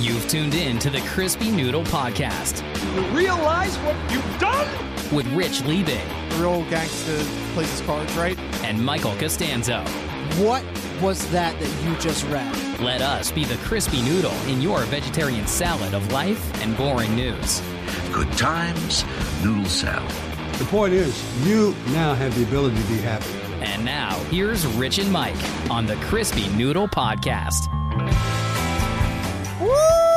You've tuned in to the Crispy Noodle Podcast You realize what you've done? with Rich Liebig The real gangster plays his cards right. and Michael Costanzo. What was that you just read? Let us be the crispy noodle in your vegetarian salad of life and boring news. Good times, noodle salad. The point is, you now have the ability to be happy. And now, here's Rich and Mike on the Crispy Noodle Podcast. Woo!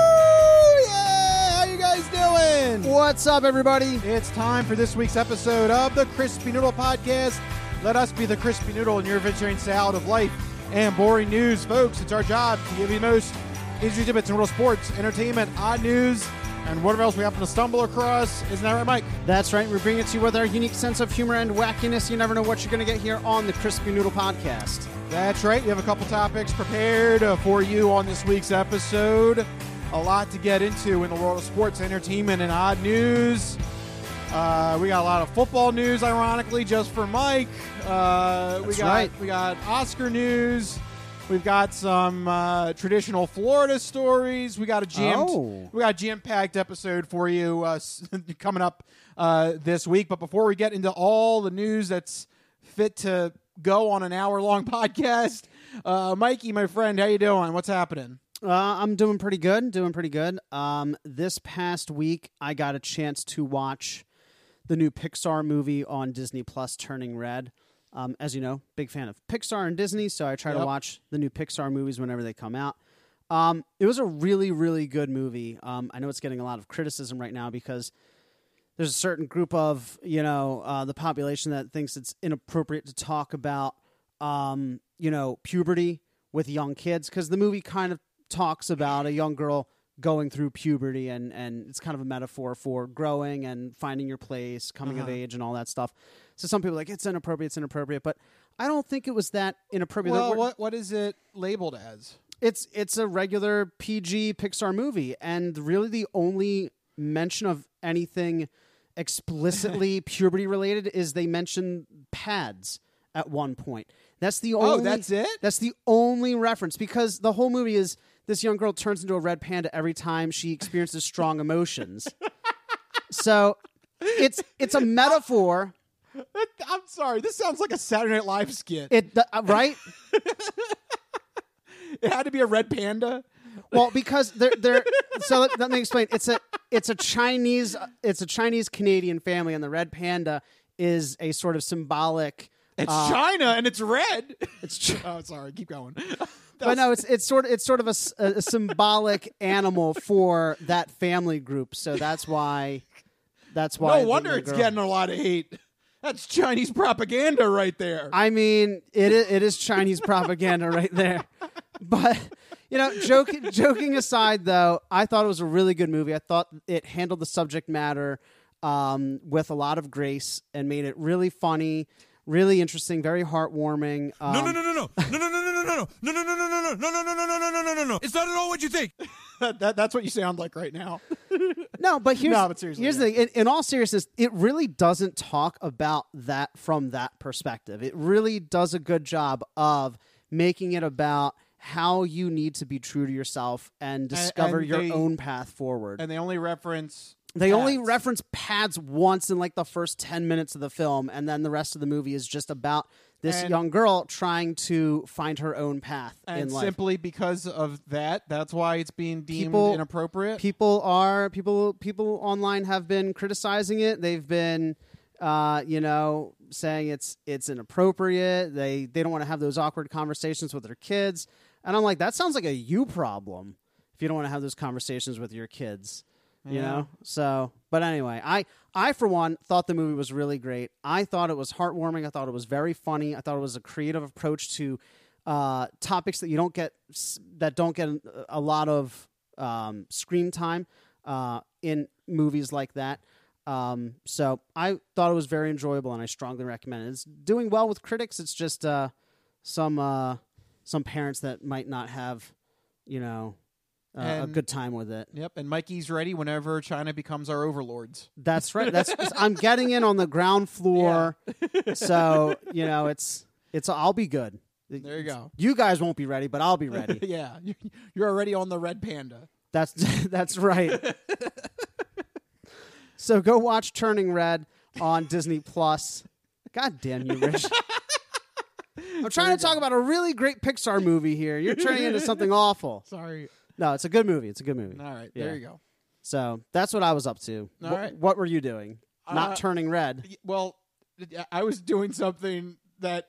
Yeah! How you guys doing? What's up, everybody? It's time for this week's episode of the Crispy Noodle Podcast. Let us be the crispy noodle in your vegetarian salad of life and boring news. Folks, it's our job to give you the most easy tidbits in world sports, entertainment, odd news, and whatever else we happen to stumble across. Isn't that right, Mike? That's right. We bring it to you with our unique sense of humor and wackiness. You never know what you're going to get here on the Crispy Noodle Podcast. That's right. We have a couple topics prepared for you on this week's episode. A lot to get into in the world of sports, entertainment, and odd news. We got a lot of football news, ironically, just for Mike. We got Oscar news. We've got some traditional Florida stories. We got a jam-packed episode for you coming up this week. But before we get into all the news that's fit to go on an hour-long podcast, Mikey, my friend, how you doing? What's happening? I'm doing pretty good. This past week, I got a chance to watch the new Pixar movie on Disney Plus, Turning Red. As you know, big fan of Pixar and Disney, so I try to watch the new Pixar movies whenever they come out. It was a really, really good movie. I know it's getting a lot of criticism right now because there's a certain group of, the population that thinks it's inappropriate to talk about, puberty with young kids, because the movie kind of talks about a young girl going through puberty, and it's kind of a metaphor for growing and finding your place, coming of age, and all that stuff. So some people are like, it's inappropriate, but I don't think it was that inappropriate. Well, what is it labeled as? It's a regular PG Pixar movie, and really the only mention of anything explicitly puberty related is they mention pads at one point. That's the only. Oh, that's it? That's the only reference, because the whole movie is this young girl turns into a red panda every time she experiences strong emotions. So it's a metaphor. I'm sorry. This sounds like a Saturday Night Live skit. Right? It had to be a red panda. Well, because they're so let me explain. It's a Chinese Canadian family, and the red panda is a sort of symbolic. It's China and it's red. Oh, sorry. Keep going. But no, it's sort of a symbolic animal for that family group. So that's why. No wonder it's getting a lot of hate. That's Chinese propaganda right there. I mean, it is Chinese propaganda right there. But joking aside, though, I thought it was a really good movie. I thought it handled the subject matter with a lot of grace and made it really funny. Really interesting, very heartwarming. No. It's not at all what you think. That's what you sound like right now. No, but seriously, here's the thing. In all seriousness, it really doesn't talk about that from that perspective. It really does a good job of making it about how you need to be true to yourself and discover your own path forward. And they only reference... only reference pads once in like the first 10 minutes of the film, and then the rest of the movie is just about this young girl trying to find her own path in life. And simply because of that's why it's being deemed inappropriate? People online have been criticizing it. They've been saying it's inappropriate. They don't want to have those awkward conversations with their kids. And I'm like, that sounds like a you problem if you don't want to have those conversations with your kids. You know? So, but anyway, I for one thought the movie was really great. I thought it was heartwarming. I thought it was very funny. I thought it was a creative approach to topics that don't get a lot of screen time in movies like that. So I thought it was very enjoyable, and I strongly recommend it. It's doing well with critics. It's just some parents that might not have, a good time with it. Yep, and Mikey's ready whenever China becomes our overlords. That's right. I'm getting in on the ground floor, so it's I'll be good. There you go. You guys won't be ready, but I'll be ready. Yeah, you're already on the red panda. That's right. So go watch Turning Red on Disney Plus. God damn you, Rich. I'm trying to talk about a really great Pixar movie here. You're turning into something awful. Sorry. No, it's a good movie. It's a good movie. All right, Yeah. there you go. So that's what I was up to. All right. What were you doing? Not Turning Red. Well, I was doing something that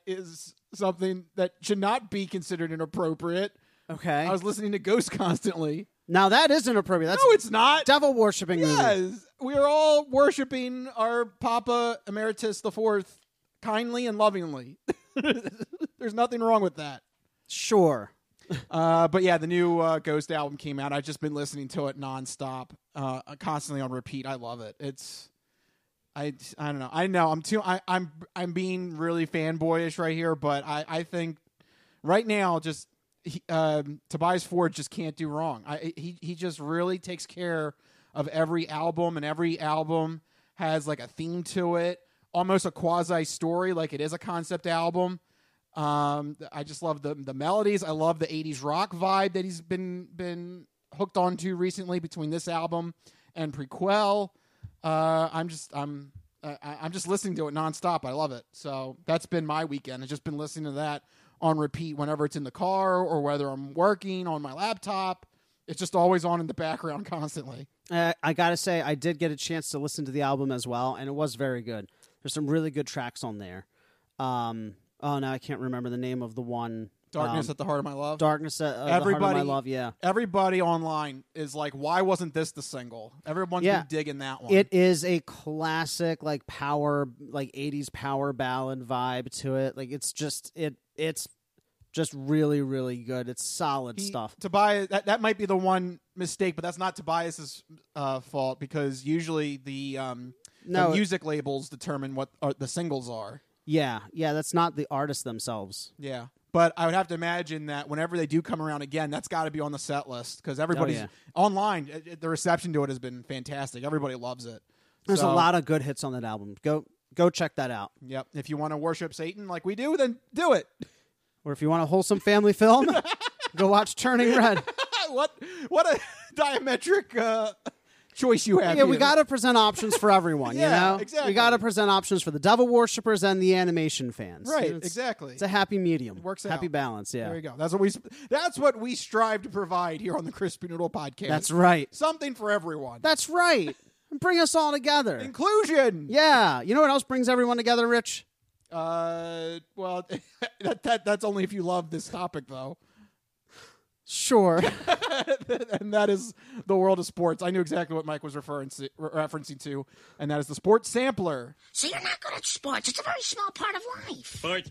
should not be considered inappropriate. Okay. I was listening to Ghost constantly. Now that is inappropriate. That's No, it's not. devil worshipping movie. Yes, we are all worshiping our Papa Emeritus IV kindly and lovingly. There's nothing wrong with that. Sure. But yeah, the new Ghost album came out. I've just been listening to it nonstop, constantly on repeat. I love it. I don't know. I know I'm being really fanboyish right here, but I think right now just Tobias Ford just can't do wrong. He just really takes care of every album, and every album has like a theme to it, almost a quasi story, like it is a concept album. I just love the melodies. I love the 80s rock vibe that he's been hooked onto recently between this album and Prequel. I'm just listening to it nonstop. I love it. So that's been my weekend. I've just been listening to that on repeat whenever it's in the car or whether I'm working on my laptop. It's just always on in the background constantly. I gotta say, I did get a chance to listen to the album as well, and it was very good. There's some really good tracks on there. Oh, no, I can't remember the name of the one. Darkness at the Heart of My Love. Darkness at the Heart of My Love, yeah. Everybody online is like, why wasn't this the single? Everyone's been digging that one. It is a classic, like, power, like 80s power ballad vibe to it. Like, it's just really, really good. It's solid stuff. Tobias, that might be the one mistake, but that's not Tobias's fault, because usually the music labels determine what the singles are. Yeah, that's not the artists themselves. Yeah, but I would have to imagine that whenever they do come around again, that's got to be on the set list, because everybody's online. The reception to it has been fantastic. Everybody loves it. There's a lot of good hits on that album. Go check that out. Yep. If you want to worship Satan like we do, then do it. Or if you want a wholesome family film, go watch Turning Red. What a diametric choice you have. Yeah, here. we got to present options for everyone. Yeah, you know, exactly. We got to present options for the devil worshippers and the animation fans. Right, It's exactly. It's a happy medium. It works happy out. balance. Yeah, There you go. That's what we strive to provide here on the Crispy Noodle Podcast. That's right. Something for everyone. That's right. Bring us all together. Inclusion. Yeah. You know what else brings everyone together, Rich? Well, that's only if you love this topic, though. Sure. And that is the world of sports. I knew exactly what Mike was referencing to, and that is the Sports Sampler. So you're not good at sports. It's a very small part of life. Sports.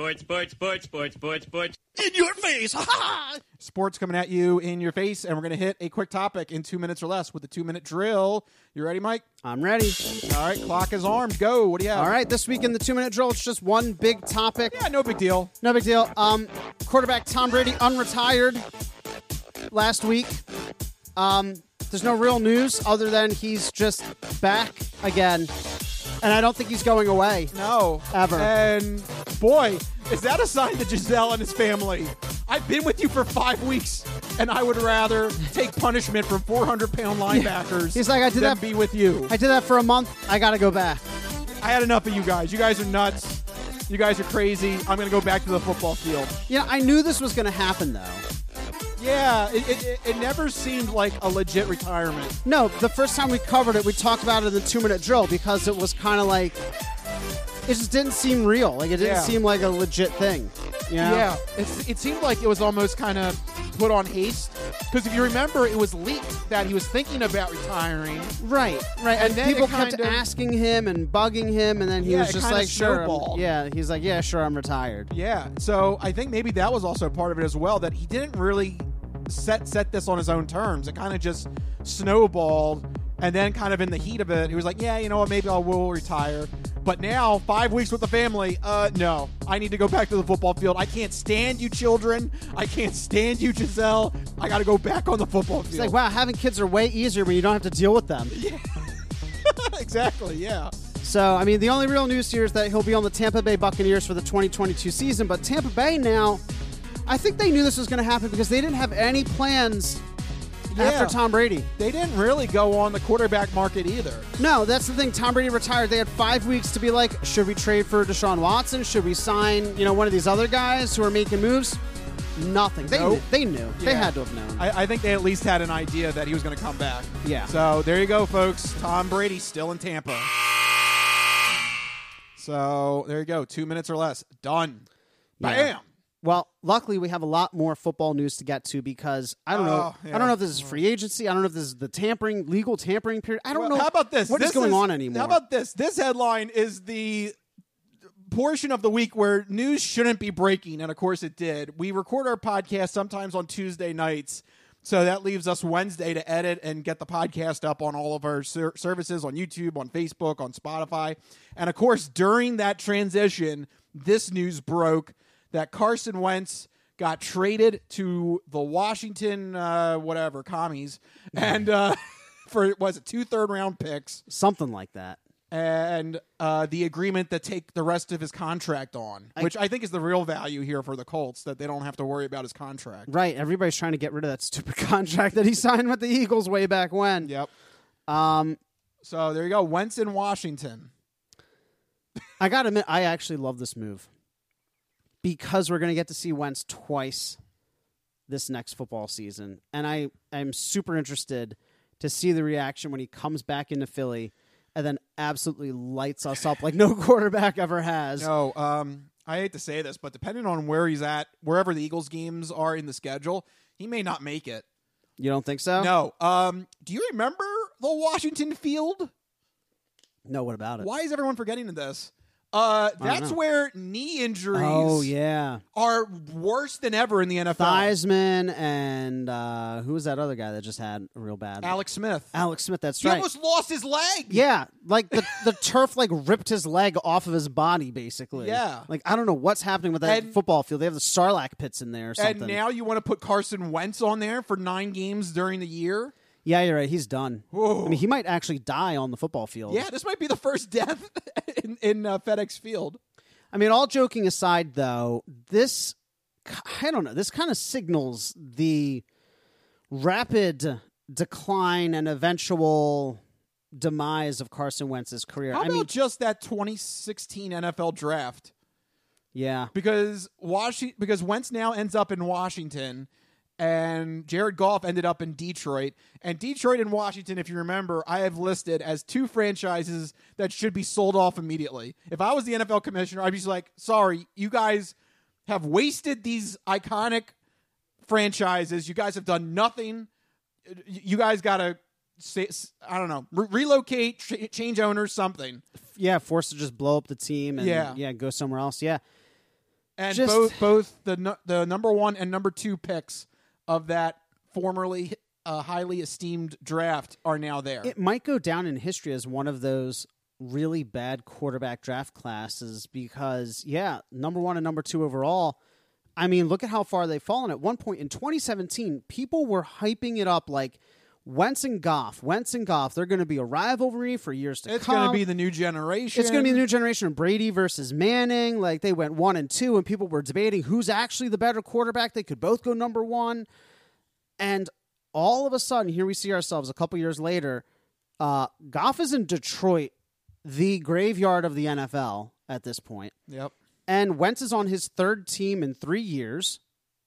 In your face! Ha! Sports coming at you in your face, and we're going to hit a quick topic in 2 minutes or less with the 2-minute drill. You ready, Mike? I'm ready. All right, clock is armed. Go. What do you have? All right, this week in the 2-minute drill, it's just one big topic. Yeah, no big deal. No big deal. Quarterback Tom Brady unretired last week. There's no real news other than he's just back again. And I don't think he's going away. No. Ever. And, boy, is that a sign to Giselle and his family? I've been with you for 5 weeks, and I would rather take punishment from 400-pound linebackers He's like, I did than that. be with you. I did that for a month. I got to go back. I had enough of you guys. You guys are nuts. You guys are crazy. I'm going to go back to the football field. You know, I knew this was going to happen, though. Yeah, it never seemed like a legit retirement. No, the first time we covered it, we talked about it in the 2-minute drill because it was kind of like, it just didn't seem real. Like, it didn't seem like a legit thing. You know? Yeah, it seemed like it was almost kind of put on haste. Because if you remember, it was leaked that he was thinking about retiring. Right. And then people it kind kept of asking him and bugging him, and then he was it just kinda like, sure. snowballed. He's like, yeah, sure, I'm retired. Yeah, so I think maybe that was also part of it as well, that he didn't really set this on his own terms. It kind of just snowballed, and then kind of in the heat of it, he was like, yeah, you know what, maybe I will retire. But now, 5 weeks with the family, no. I need to go back to the football field. I can't stand you children. I can't stand you, Giselle. I got to go back on the football field. It's like, wow, having kids are way easier when you don't have to deal with them. Yeah. Exactly, yeah. So, I mean, the only real news here is that he'll be on the Tampa Bay Buccaneers for the 2022 season. But Tampa Bay now, I think they knew this was going to happen because they didn't have any plans after Tom Brady. They didn't really go on the quarterback market either. No, that's the thing. Tom Brady retired. They had 5 weeks to be like, should we trade for Deshaun Watson? Should we sign, one of these other guys who are making moves? Nothing. They Nope. knew. They knew. They Yeah. had to have known. I think they at least had an idea that he was going to come back. Yeah. So there you go, folks. Tom Brady still in Tampa. So there you go. 2 minutes or less. Done. Yeah. Bam. Well, luckily we have a lot more football news to get to because I don't know. yeah. I don't know if this is free agency. I don't know if this is the legal tampering period. I don't know. How about this? What is going on anymore? How about this? This headline is the portion of the week where news shouldn't be breaking, and of course it did. We record our podcast sometimes on Tuesday nights, so that leaves us Wednesday to edit and get the podcast up on all of our services, on YouTube, on Facebook, on Spotify. And of course, during that transition, this news broke that Carson Wentz got traded to the Washington, commies, and for, was it 2 third-round picks? Something like that. And the agreement to take the rest of his contract on, which I think is the real value here for the Colts, that they don't have to worry about his contract. Right. Everybody's trying to get rid of that stupid contract that he signed with the Eagles way back when. Yep. So there you go. Wentz in Washington. I got to admit, I actually love this move because we're going to get to see Wentz twice this next football season. And I'm super interested to see the reaction when he comes back into Philly and then absolutely lights us up like no quarterback ever has. No, I hate to say this, but depending on where he's at, wherever the Eagles games are in the schedule, he may not make it. You don't think so? No. Do you remember the Washington field? No, what about it? Why is everyone forgetting this? That's where knee injuries are worse than ever in the NFL. Theismann and who was that other guy that just had a real bad? Alex Smith. That's He right. almost lost his leg. Yeah, like the turf ripped his leg off of his body, basically. Yeah. Like, I don't know what's happening with that football field. They have the Sarlacc pits in there or something. And now you want to put Carson Wentz on there for 9 games during the year? Yeah, you're right. He's done. Whoa. I mean, he might actually die on the football field. Yeah, this might be the first death in FedEx Field. I mean, all joking aside, though, this kind of signals the rapid decline and eventual demise of Carson Wentz's career. How about just that 2016 NFL draft? Yeah. Because Wentz now ends up in Washington, and Jared Goff ended up in Detroit. And Detroit and Washington, if you remember, I have listed as 2 franchises that should be sold off immediately. If I was the NFL commissioner, I'd be just like, sorry, you guys have wasted these iconic franchises. You guys have done nothing. You guys got to, relocate, change owners, something. Yeah, forced to just blow up the team and go somewhere else. Yeah. And both the number 1 and number 2 picks of that formerly highly esteemed draft are now there. It might go down in history as one of those really bad quarterback draft classes because, number 1 and number 2 overall, I mean, look at how far they've fallen. At one point in 2017, people were hyping it up like Wentz and Goff, they're going to be a rivalry for years to come. It's going to be the new generation. It's going to be the new generation of Brady versus Manning. Like, they went 1 and 2, and people were debating who's actually the better quarterback. They could both go number 1. And all of a sudden, here we see ourselves a couple years later. Goff is in Detroit, the graveyard of the NFL at this point. Yep. And Wentz is on his 3rd team in 3 years.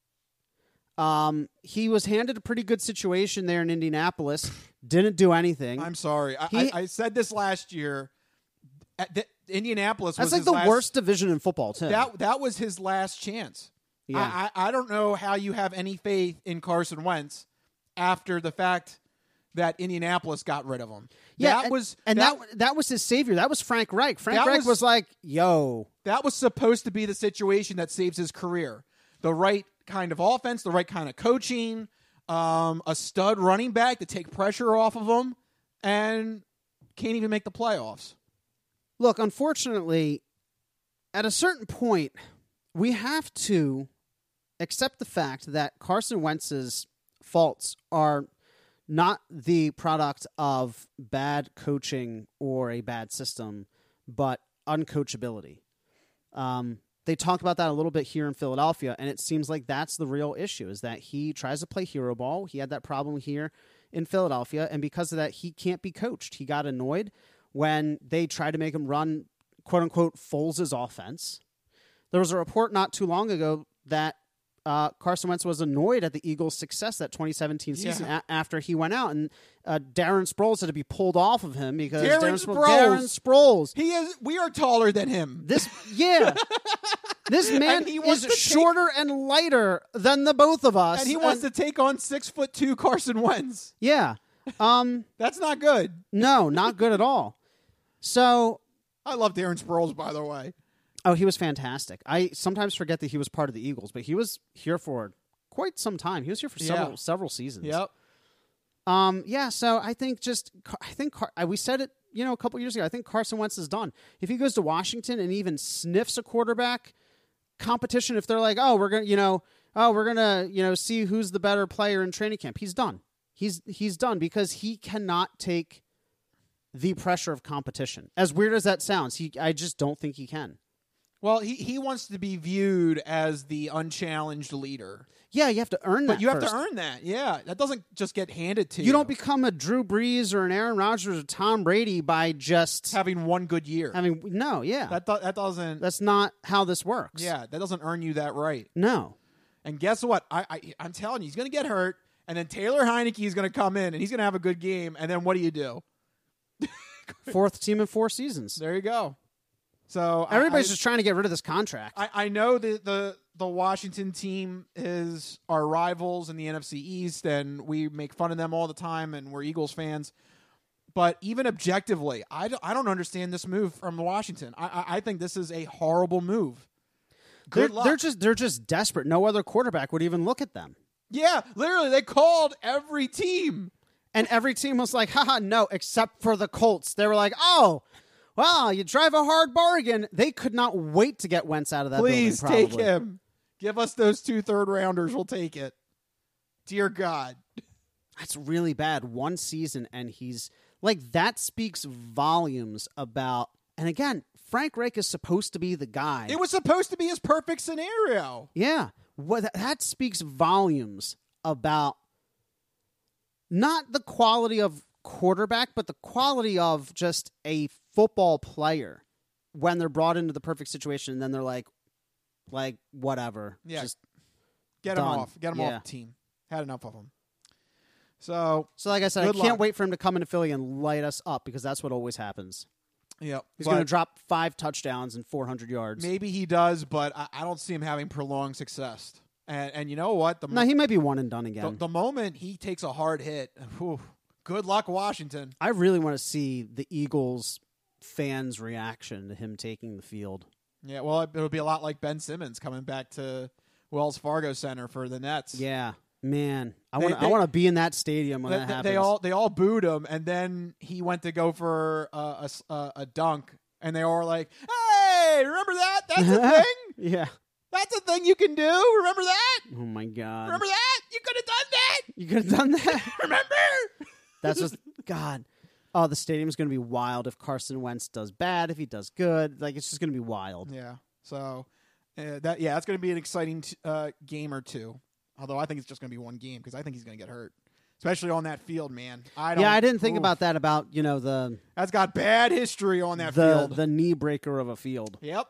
He was handed a pretty good situation there in Indianapolis. Didn't do anything. I'm sorry. I said this last year. Indianapolis was that's like the worst division in football, too. That was his last chance. Yeah. I don't know how you have any faith in Carson Wentz after the fact that Indianapolis got rid of him. Yeah, that was his savior. That was Frank Reich. Frank Reich was like, yo. That was supposed to be the situation that saves his career. The right kind of offense, the right kind of coaching, a stud running back to take pressure off of him, and can't even make the playoffs. Look, unfortunately, at a certain point, we have to accept the fact that Carson Wentz's faults are not the product of bad coaching or a bad system, but uncoachability. they talk about that a little bit here in Philadelphia, and it seems like that's the real issue, is that he tries to play hero ball. He had that problem here in Philadelphia, and because of that, he can't be coached. He got annoyed when they tried to make him run, quote-unquote, Foles' offense. There was a report not too long ago that Carson Wentz was annoyed at the Eagles' success that 2017 season after he went out, and Darren Sproles had to be pulled off of him because Darren Sproles. We are taller than him. This man is shorter and lighter than the both of us, and he wants to take on 6'2" Carson Wentz. Yeah, that's not good. No, not good at all. So I love Darren Sproles, by the way. Oh, he was fantastic. I sometimes forget that he was part of the Eagles, but he was here for quite some time. He was here for several seasons. Yep. So I think we said it, a couple years ago. I think Carson Wentz is done. If he goes to Washington and even sniffs a quarterback competition, if they're like, we're gonna see who's the better player in training camp, he's done. He's done because he cannot take the pressure of competition. As weird as that sounds, I just don't think he can. Well, he wants to be viewed as the unchallenged leader. Yeah, you have to earn that. But you have first. to earn that. Yeah, that doesn't just get handed to you. You don't become a Drew Brees or an Aaron Rodgers or Tom Brady by just having one good year. That doesn't. That's not how this works. Yeah, that doesn't earn you that right. No. And guess what? I'm telling you, he's going to get hurt, and then Taylor Heineke is going to come in, and he's going to have a good game, and then what do? Fourth team in 4 seasons. There you go. So everybody's just trying to get rid of this contract. I know the Washington team is our rivals in the NFC East, and we make fun of them all the time, and we're Eagles fans. But even objectively, I don't understand this move from Washington. I think this is a horrible move. Good luck. They're just desperate. No other quarterback would even look at them. Yeah, literally, they called every team. And every team was like, haha, no, except for the Colts. They were like, oh, well, you drive a hard bargain. They could not wait to get Wentz out of that building, probably. Please take him. Give us those 2 third-rounders. We'll take it. Dear God. That's really bad. 1 season, and he's like, that speaks volumes about, and again, Frank Reich is supposed to be the guy. It was supposed to be his perfect scenario. Yeah. That speaks volumes about not the quality of quarterback, but the quality of just a football player when they're brought into the perfect situation, and then they're like whatever. Yeah. Just get him off. Get him off the team. Had enough of him. So like I said, I can't wait for him to come into Philly and light us up, because that's what always happens. Yep. He's going to drop 5 touchdowns and 400 yards. Maybe he does, but I don't see him having prolonged success. And you know what? He might be one and done again. The moment he takes a hard hit, good luck, Washington. I really want to see the Eagles fans' reaction to him taking the field. Yeah, well, it'll be a lot like Ben Simmons coming back to Wells Fargo Center for the Nets. Yeah, man, I want to be in that stadium when that happens. They all booed him, and then he went to go for a dunk, and they all were like, "Hey, remember that? That's a thing." Yeah. That's a thing you can do. Remember that? Oh, my God. Remember that? You could have done that. You could have done that? Remember? That's just, God. Oh, the stadium's going to be wild if Carson Wentz does bad, if he does good. Like, it's just going to be wild. Yeah. So, that's going to be an exciting game or two. Although I think it's just going to be one game, because I think he's going to get hurt. Especially on that field, man. I didn't think about that, That's got bad history on that field. The knee breaker of a field. Yep.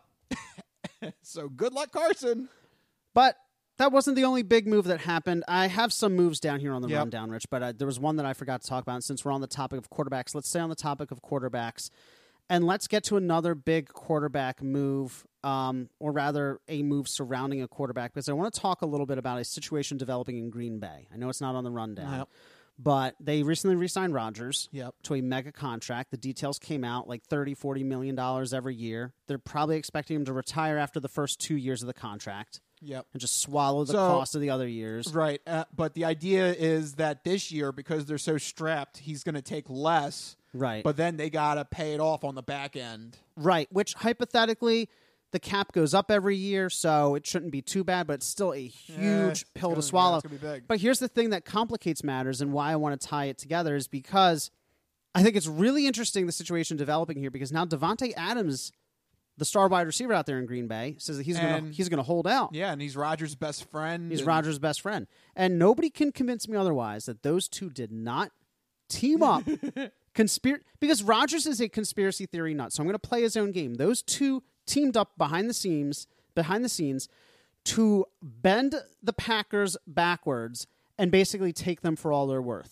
So good luck, Carson. But that wasn't the only big move that happened. I have some moves down here on the rundown, Rich, but there was one that I forgot to talk about. And since we're on the topic of quarterbacks, let's stay on the topic of quarterbacks. And let's get to another big quarterback move, or rather a move surrounding a quarterback, because I want to talk a little bit about a situation developing in Green Bay. I know it's not on the rundown. But they recently re-signed Rodgers to a mega contract. The details came out, like $30, $40 million every year. They're probably expecting him to retire after the first 2 years of the contract. Yep. And just swallow the cost of the other years. Right. But the idea is that this year, because they're so strapped, he's going to take less. Right. But then they got to pay it off on the back end. Right. Which, hypothetically, the cap goes up every year, so it shouldn't be too bad, but it's still a huge pill to swallow. It's gonna be big. But here's the thing that complicates matters, and why I want to tie it together is because I think it's really interesting, the situation developing here, because now Davante Adams the star wide receiver out there in Green Bay, says that he's going to hold out. Yeah, and he's Rodgers' best friend. He's Rodgers' best friend. And nobody can convince me otherwise that those two did not team up. Because Rodgers is a conspiracy theory nut, so I'm going to play his own game. Those two teamed up behind the scenes to bend the Packers backwards and basically take them for all they're worth.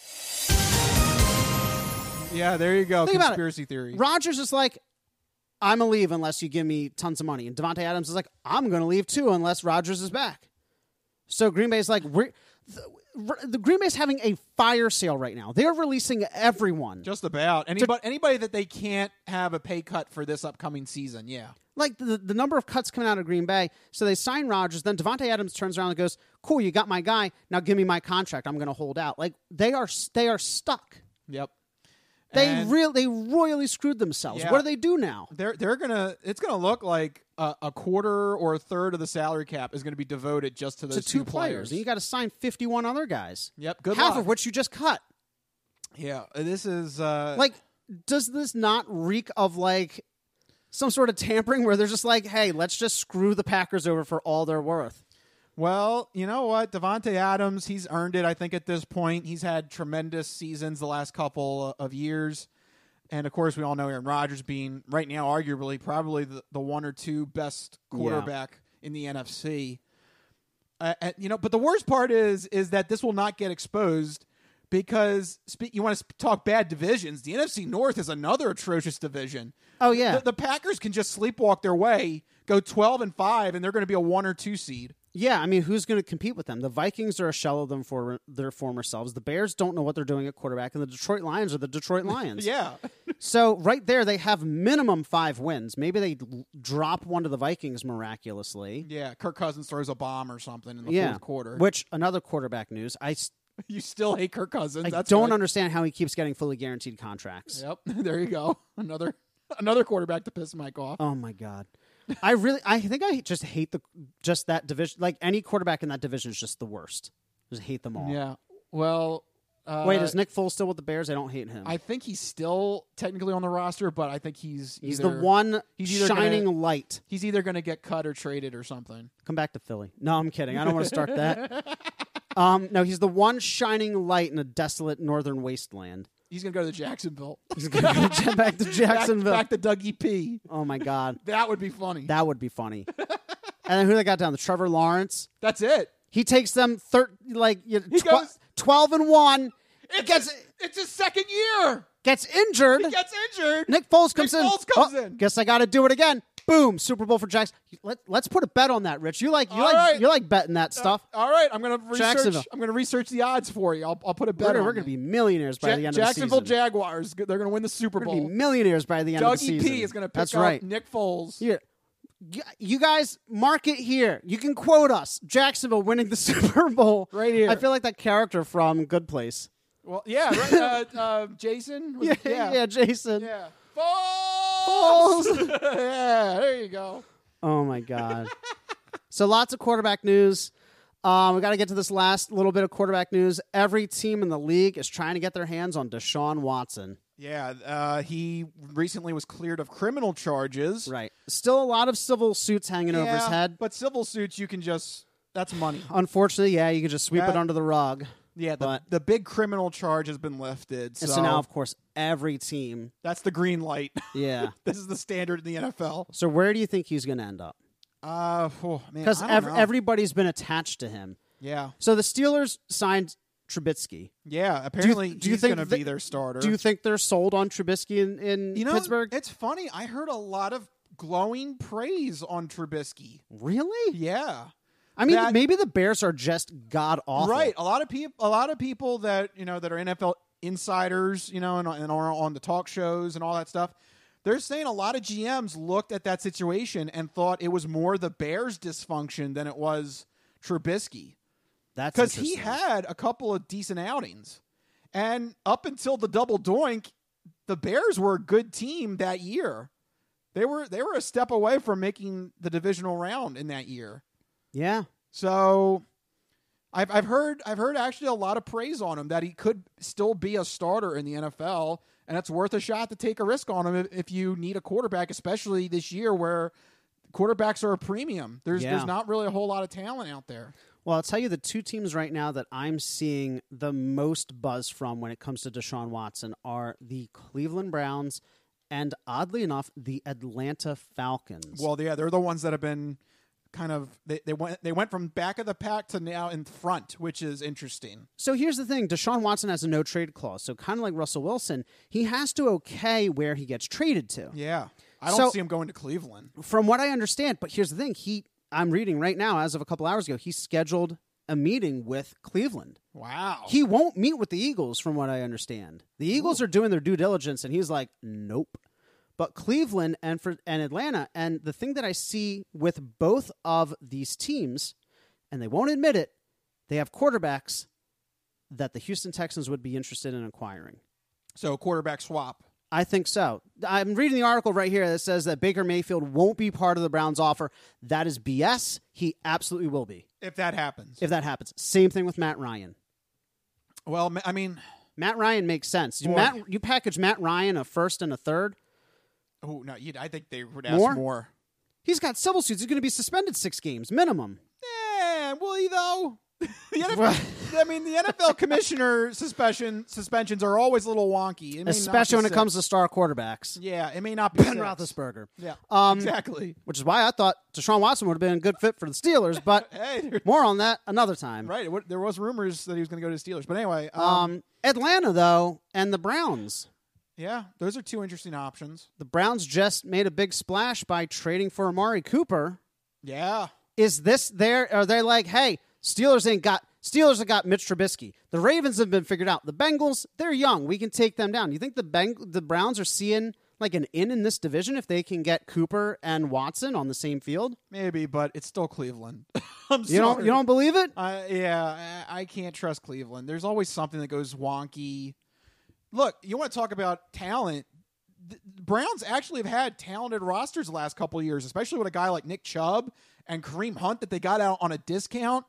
Yeah, there you go. Think Conspiracy theory. Rodgers is like, I'm going to leave unless you give me tons of money. And Davante Adams is like, I'm going to leave too unless Rodgers is back. So Green Bay's like, the Green Bay's having a fire sale right now. They're releasing everyone. Just about. Anybody that they can't have a pay cut for this upcoming season, yeah. Like the number of cuts coming out of Green Bay. So they sign Rodgers. Then Davante Adams turns around and goes, cool, you got my guy. Now give me my contract. I'm going to hold out. Like they are stuck. Yep. They royally screwed themselves. Yeah. What do they do now? It's gonna look like a quarter or a third of the salary cap is gonna be devoted just to those two players. And you got to sign 51 other guys. Yep. Good half luck. of which you just cut. Yeah. This is does this not reek of like some sort of tampering where they're just like, hey, let's just screw the Packers over for all they're worth? Well, you know what? Davante Adams, he's earned it, I think, at this point. He's had tremendous seasons the last couple of years. And, of course, we all know Aaron Rodgers being, right now, arguably, probably the one or two best quarterback in the NFC. But the worst part is that this will not get exposed because you want to talk bad divisions. The NFC North is another atrocious division. Oh, yeah. The Packers can just sleepwalk their way, go 12-5, and they're going to be a 1 or 2 seed. Yeah, I mean, who's going to compete with them? The Vikings are a shell of them for their former selves. The Bears don't know what they're doing at quarterback, and the Detroit Lions are the Detroit Lions. Yeah. So right there, they have minimum 5 wins. Maybe they drop one to the Vikings miraculously. Yeah, Kirk Cousins throws a bomb or something in the fourth quarter. Which, another quarterback news, you still hate Kirk Cousins. I don't understand how he keeps getting fully guaranteed contracts. Yep, there you go. Another quarterback to piss Mike off. Oh, my God. I think I just hate that division. Like any quarterback in that division is just the worst. Just hate them all. Yeah. Well, wait, is Nick Foles still with the Bears? I don't hate him. I think he's still technically on the roster, but I think he's the one shining light. He's either going to get cut or traded or something. Come back to Philly. No, I'm kidding. I don't want to start that. No, he's the one shining light in a desolate northern wasteland. He's going to go to Jacksonville. He's going to go back to Jacksonville. Back to Dougie P. Oh, my God. That would be funny. That would be funny. And then who they got down? The Trevor Lawrence. That's it. He takes them 12-1. It's his second year. Gets injured. He gets injured. Nick Foles comes in. Guess I got to do it again. Boom! Super Bowl for Jackson. Let's put a bet on that, Rich. You like betting that stuff. All right, I'm gonna research the odds for you. I'll put a bet. We're gonna be millionaires by the end of the season. Jacksonville Jaguars. They're gonna win the Super Bowl. We're gonna be millionaires by the end of the season. Dougie P is gonna pick up Nick Foles. Here, you guys mark it here. You can quote us. Jacksonville winning the Super Bowl right here. I feel like that character from Good Place. Well, yeah, right. Jason. Yeah, Jason. Yeah. Foles! Yeah, there you go. Oh, my God. So lots of quarterback news. We got to get to this last little bit of quarterback news. Every team in the league is trying to get their hands on Deshaun Watson. Yeah, he recently was cleared of criminal charges. Right. Still a lot of civil suits hanging over his head. But civil suits, you can just... That's money. Unfortunately, you can just sweep it under the rug. Yeah, the big criminal charge has been lifted. So now, of course, every team... That's the green light. Yeah. This is the standard in the NFL. So where do you think he's going to end up? Because everybody's been attached to him. Yeah. So the Steelers signed Trubisky. Yeah, apparently he's going to be their starter. Do you think they're sold on Trubisky in Pittsburgh? It's funny. I heard a lot of glowing praise on Trubisky. Really? Yeah. I mean, maybe the Bears are just god awful. Right. A lot of people that that are NFL insiders, and are on the talk shows and all that stuff. They're saying a lot of GMs looked at that situation and thought it was more the Bears' dysfunction than it was Trubisky. That's because he had a couple of decent outings, and up until the double doink, the Bears were a good team that year. They were a step away from making the divisional round in that year. Yeah. So I've heard actually a lot of praise on him, that he could still be a starter in the NFL, and it's worth a shot to take a risk on him if you need a quarterback, especially this year where quarterbacks are a premium. There's not really a whole lot of talent out there. Well, I'll tell you the two teams right now that I'm seeing the most buzz from when it comes to Deshaun Watson are the Cleveland Browns and, oddly enough, the Atlanta Falcons. Well, yeah, they're the ones that have been kind of they went from back of the pack to now in front, which is interesting. So here's the thing. Deshaun Watson has a no-trade clause. So kind of like Russell Wilson, he has to okay where he gets traded to. Yeah. I don't see him going to Cleveland. From what I understand, but here's the thing. I'm reading right now, as of a couple hours ago, he scheduled a meeting with Cleveland. Wow. He won't meet with the Eagles, from what I understand. The Eagles are doing their due diligence, and he's like, nope. But Cleveland and Atlanta, and the thing that I see with both of these teams, and they won't admit it, they have quarterbacks that the Houston Texans would be interested in acquiring. So quarterback swap. I think so. I'm reading the article right here that says that Baker Mayfield won't be part of the Browns' offer. That is BS. He absolutely will be. If that happens. Same thing with Matt Ryan. Well, I mean, Matt Ryan makes sense. You package Matt Ryan a first and a third. Oh, no, I think they would ask more. He's got civil suits. He's going to be suspended 6 games minimum. Will he, though? The NFL commissioner suspensions are always a little wonky. Especially when it comes to star quarterbacks. Yeah, it may not be Ben Roethlisberger. Yeah, exactly. Which is why I thought Deshaun Watson would have been a good fit for the Steelers, but more on that another time. Right. There was rumors that he was going to go to the Steelers. But anyway. Atlanta, though, and the Browns. Yeah, those are two interesting options. The Browns just made a big splash by trading for Amari Cooper. Yeah. Is this there? Are they like, hey, Steelers have got Mitch Trubisky. The Ravens have been figured out. The Bengals, they're young. We can take them down. You think the Browns are seeing like an in this division if they can get Cooper and Watson on the same field? Maybe, but it's still Cleveland. I'm sorry. You don't believe it? I can't trust Cleveland. There's always something that goes wonky. Look, you want to talk about talent. The Browns actually have had talented rosters the last couple of years, especially with a guy like Nick Chubb and Kareem Hunt that they got out on a discount.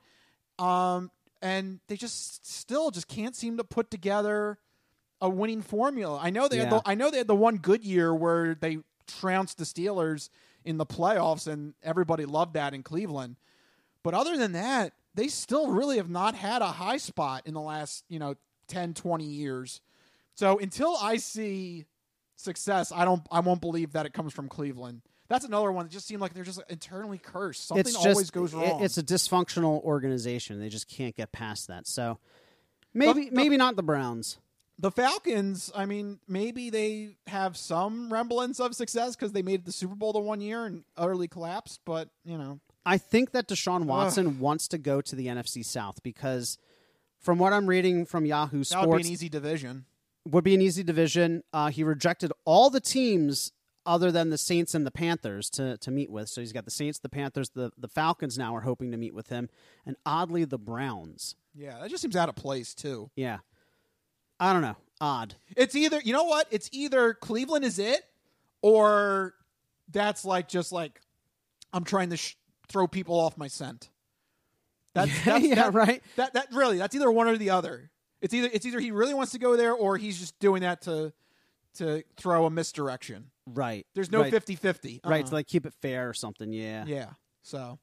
And they still can't seem to put together a winning formula. I know they had the one good year where they trounced the Steelers in the playoffs, and everybody loved that in Cleveland. But other than that, they still really have not had a high spot in the last 10, 20 years. So until I see success, I won't believe that it comes from Cleveland. That's another one that just seemed like they're just internally cursed. Something always goes wrong. It's a dysfunctional organization. They just can't get past that. So maybe not the Browns. The Falcons, I mean, maybe they have some remnants of success because they made the Super Bowl the one year and utterly collapsed. But, I think that Deshaun Watson wants to go to the NFC South because from what I'm reading from Yahoo Sports... That would be an easy division. Would be an easy division. He rejected all the teams other than the Saints and the Panthers to meet with. So he's got the Saints, the Panthers, the Falcons now are hoping to meet with him, and oddly, the Browns. Yeah, that just seems out of place, too. Yeah. I don't know. Odd. It's either, you know what? It's either Cleveland is it, or that's I'm trying to throw people off my scent. Right? That really, that's either one or the other. It's either he really wants to go there or he's just doing that to throw a misdirection. Right. There's no 50-50. Right, to keep it fair or something, yeah. Yeah. So,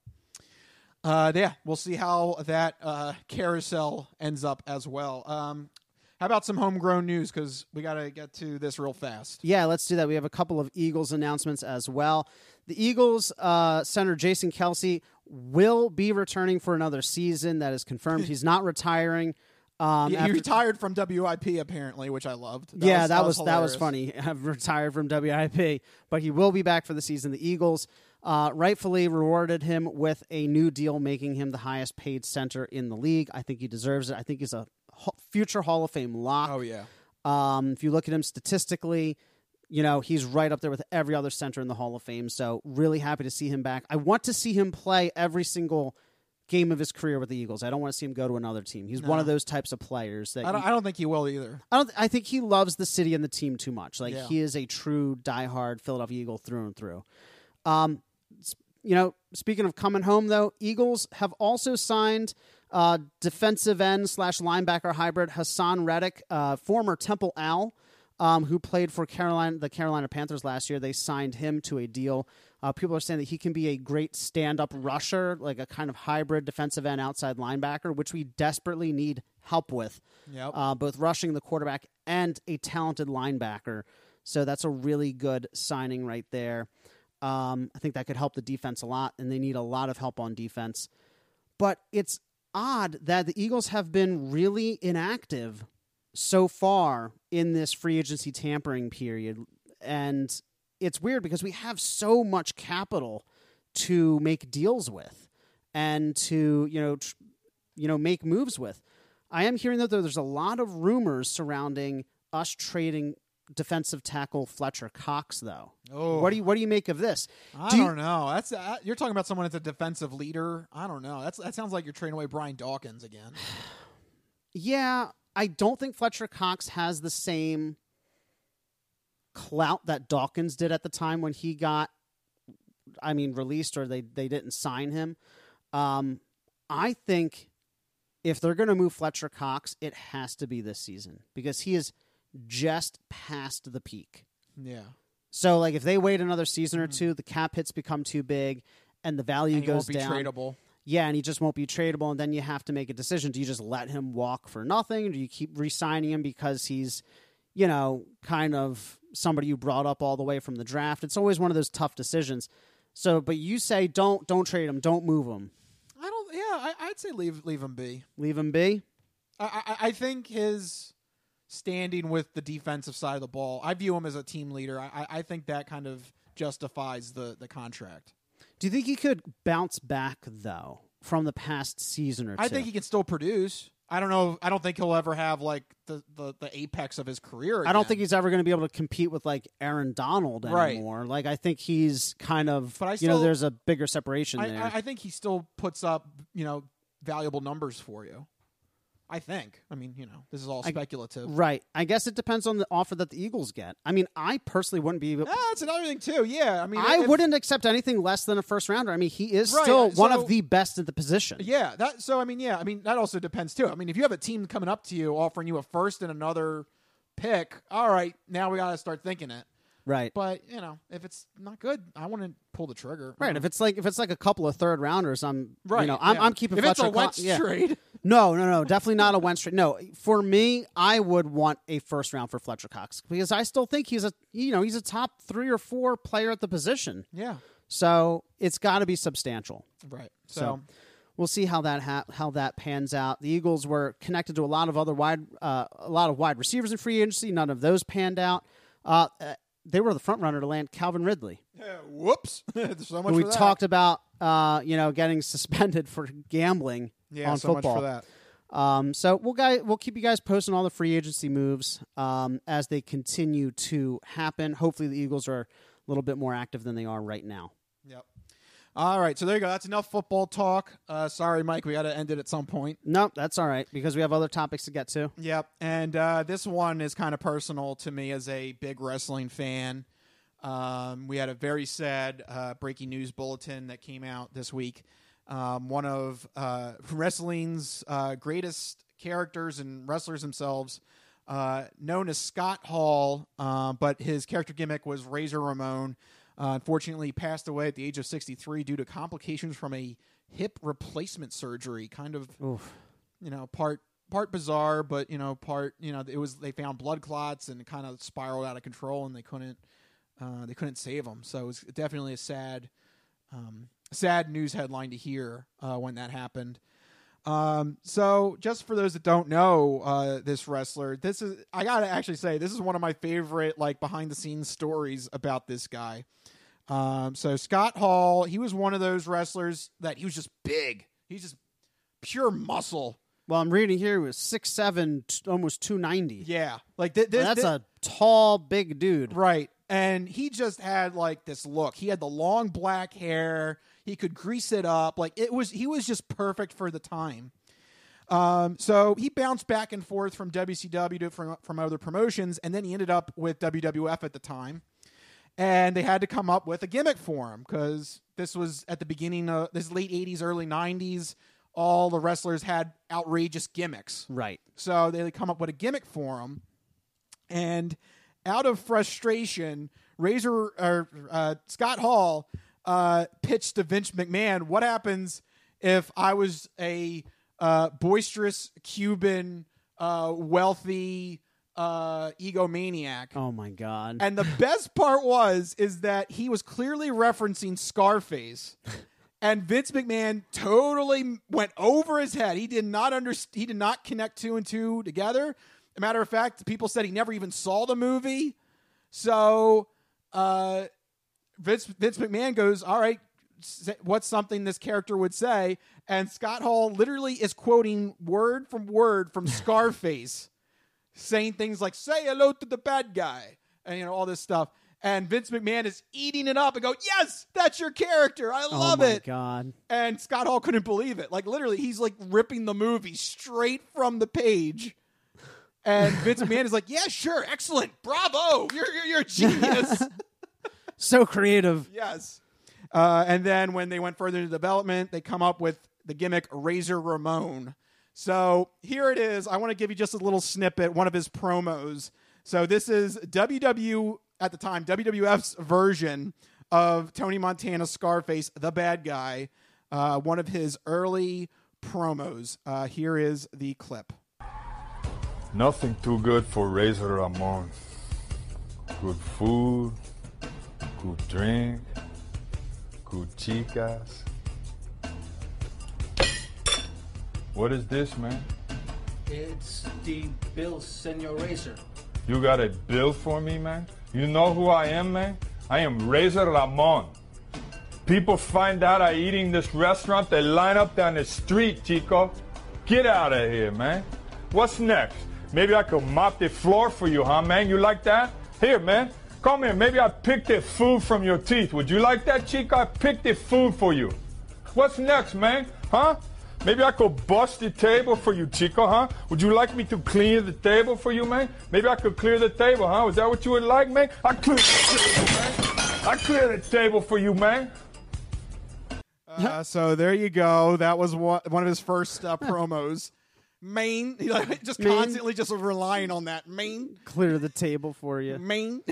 we'll see how that carousel ends up as well. How about some homegrown news? Because we got to get to this real fast. Yeah, let's do that. We have a couple of Eagles announcements as well. The Eagles center Jason Kelce will be returning for another season. That is confirmed. He's not retiring. He retired from WIP apparently, which I loved. That was funny. I've retired from WIP, but he will be back for the season. The Eagles rightfully rewarded him with a new deal, making him the highest paid center in the league. I think he deserves it. I think he's a future Hall of Fame lock. Oh yeah. If you look at him statistically, he's right up there with every other center in the Hall of Fame. So really happy to see him back. I want to see him play every single game of his career with the Eagles. I don't want to see him go to another team. He's one of those types of players that I don't think he will either. I think he loves the city and the team too much. He is a true diehard Philadelphia Eagle through and through. Speaking of coming home though, Eagles have also signed Defensive end / linebacker hybrid Hassan Reddick, former Temple Owl, who played for the Carolina Panthers last year. They signed him to a deal. People are saying that he can be a great stand-up rusher, like a kind of hybrid defensive end outside linebacker, which we desperately need help with. Yep. Both rushing the quarterback and a talented linebacker. So that's a really good signing right there. I think that could help the defense a lot, and they need a lot of help on defense. But it's odd that the Eagles have been really inactive so far in this free agency tampering period. And it's weird because we have so much capital to make deals with and to, make moves with. I am hearing that there's a lot of rumors surrounding us trading defensive tackle Fletcher Cox, though. Oh. What do you make of this? I don't know. That's you're talking about someone that's a defensive leader. I don't know. That sounds like you're trading away Brian Dawkins again. Yeah, I don't think Fletcher Cox has the same clout that Dawkins did at the time when he got, released or they didn't sign him. I think if they're going to move Fletcher Cox, it has to be this season because he is just past the peak. Yeah. So, like, if they wait another season or two, the cap hits become too big and the value goes down. Won't be tradable. Yeah, and he just won't be tradable, and then you have to make a decision. Do you just let him walk for nothing, or do you keep re-signing him because he's, kind of somebody you brought up all the way from the draft? It's always one of those tough decisions. So, but you say don't trade him, don't move him. I'd say leave him be. Leave him be? I think his standing with the defensive side of the ball, I view him as a team leader. I think that kind of justifies the contract. Do you think he could bounce back, though, from the past season or two? I think he can still produce. I don't know. I don't think he'll ever have like the apex of his career again. I don't think he's ever going to be able to compete with like Aaron Donald anymore. Right. Like I think he's kind of, but there's a bigger separation there. I think he still puts up, valuable numbers for you. I think. This is all speculative. Right. I guess it depends on the offer that the Eagles get. I personally wouldn't be able... That's another thing, too. Yeah. I wouldn't accept anything less than a first rounder. He is still one of the best at the position. Yeah. That also depends, too. If you have a team coming up to you offering you a first and another pick, all right, now we got to start thinking it. Right. But, if it's not good, I want to pull the trigger. Right. If it's like a couple of third rounders, I'm keeping if Fletcher. It's a Wentz trade. No, definitely not a Wentz trade. No, for me, I would want a first round for Fletcher Cox because I still think he's a top 3 or 4 player at the position. Yeah. So it's got to be substantial. Right. So we'll see how that pans out. The Eagles were connected to a lot of wide receivers in free agency. None of those panned out. They were the front runner to land Calvin Ridley. Whoops! So much. We for that. talked about getting suspended for gambling on so football. Much for that. So we'll keep you guys posted on all the free agency moves as they continue to happen. Hopefully, the Eagles are a little bit more active than they are right now. Yep. All right, so there you go. That's enough football talk. Sorry, Mike, we got to end it at some point. No, that's all right because we have other topics to get to. Yep, and this one is kind of personal to me as a big wrestling fan. We had a very sad breaking news bulletin that came out this week. One of wrestling's greatest characters and wrestlers themselves, known as Scott Hall, but his character gimmick was Razor Ramon. Unfortunately, passed away at the age of 63 due to complications from a hip replacement surgery. Kind of, part bizarre, but they found blood clots and it kind of spiraled out of control, and they couldn't save him. So it was definitely a sad news headline to hear when that happened. So just for those that don't know this wrestler, I gotta actually say this is one of my favorite behind the scenes stories about this guy. So Scott Hall, he was one of those wrestlers that he was just big. He's just pure muscle. Well, I'm reading here he was 6'7", almost 290. Yeah, that's a tall, big dude, right? And he just had this look. He had the long black hair. He could grease it up. He was just perfect for the time. So he bounced back and forth from WCW to from other promotions, and then he ended up with WWF at the time. And they had to come up with a gimmick for him because this was at the beginning of this late 80s, early 90s. all the wrestlers had outrageous gimmicks. Right. So they come up with a gimmick for him. And out of frustration, Scott Hall pitched to Vince McMahon, what happens if I was a boisterous Cuban, wealthy egomaniac? Oh, my God. And the best part is that he was clearly referencing Scarface. And Vince McMahon totally went over his head. He did not He did not connect two and two together. As a matter of fact, people said he never even saw the movie. So Vince McMahon goes, all right, what's something this character would say? And Scott Hall literally is quoting word from Scarface, saying things like, say hello to the bad guy, and all this stuff. And Vince McMahon is eating it up and go, yes, that's your character. I love it. Oh, my God. And Scott Hall couldn't believe it. Like, literally, he's like ripping the movie straight from the page. And Vince McMahon is like, yeah, sure. Excellent. Bravo. You're a genius. So creative. Yes. And then when they went further into development, they come up with the gimmick Razor Ramon. So here it is. I want to give you just a little snippet, one of his promos. So this is WWF's version of Tony Montana's Scarface, the bad guy, one of his early promos. Here is the clip. Nothing too good for Razor Ramon. Good food, good drink, good chicas. What is this, man? It's the bill, Senor Razor. You got a bill for me, man? You know who I am, man? I am Razor Ramon. People find out I eat in this restaurant, they line up down the street, Chico. Get out of here, man. What's next? Maybe I could mop the floor for you, huh, man? You like that? Here, man. Come here. Maybe I picked the food from your teeth. Would you like that, Chico? I picked the food for you. What's next, man? Huh? Maybe I could bust the table for you, Chico, huh? Would you like me to clean the table for you, man? Maybe I could clear the table, huh? Is that what you would like, man? I clear the table, man. I clear the table for you, man. So there you go. That was one of his first promos. Main, just Main. constantly just relying on that. Main. Clear the table for you. Main.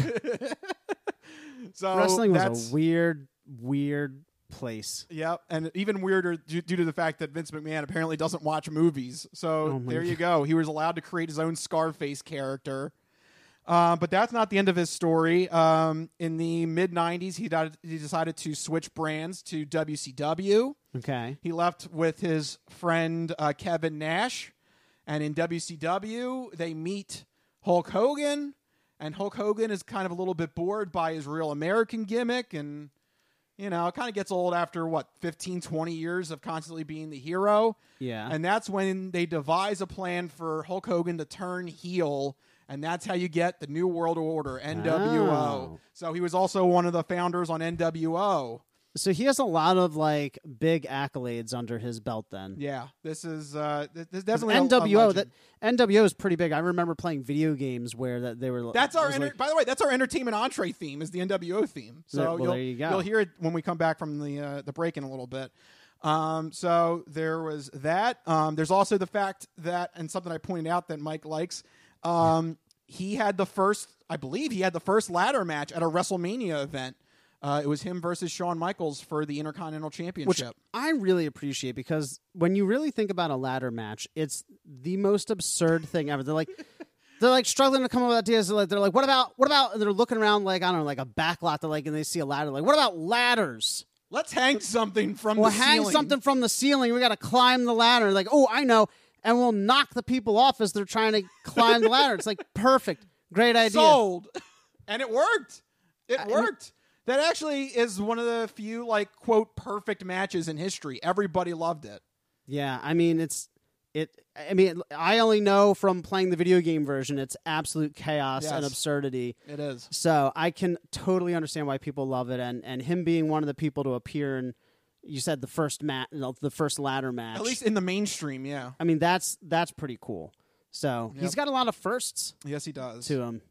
So Wrestling was a weird place. Yep, and even weirder due to the fact that Vince McMahon apparently doesn't watch movies. So there you go. He was allowed to create his own Scarface character. But that's not the end of his story. In the mid-'90s, he decided to switch brands to WCW. Okay. He left with his friend Kevin Nash. And in WCW, they meet Hulk Hogan. And Hulk Hogan is kind of a little bit bored by his Real American gimmick. And, it kind of gets old after, 15, 20 years of constantly being the hero. Yeah. And that's when they devise a plan for Hulk Hogan to turn heel. And that's how you get the New World Order, NWO. Oh. So he was also one of the founders on NWO. So he has a lot of big accolades under his belt. Then, Yeah, this is this definitely NWO. a That NWO is pretty big. I remember playing video games where they were. That's our by the way, that's our entertainment entree theme is the NWO theme. So there you go. You'll hear it when we come back from the break in a little bit. So there was that. There's also the fact that, and something I pointed out that Mike likes. He had the first ladder match at a WrestleMania event. It was him versus Shawn Michaels for the Intercontinental Championship. Which I really appreciate, because when you really think about a ladder match, it's the most absurd thing ever. They're like struggling to come up with ideas. They're like, what about? And they're looking around like, I don't know, like a backlot. And they see a ladder. Like, what about ladders? Let's hang something from the ceiling. Hang something from the ceiling. We got to climb the ladder. Like, oh, I know. And we'll knock the people off as they're trying to climb the ladder. It's like perfect. Great idea. Sold. And it worked. It worked. That actually is one of the few, quote, perfect matches in history. Everybody loved it. Yeah, I mean, I only know from playing the video game version, it's absolute chaos and absurdity. It is. So I can totally understand why people love it, and him being one of the people to appear in, you said the first ladder match. At least in the mainstream, yeah. I mean, that's pretty cool. So he's got a lot of firsts. Yes, he does. To him.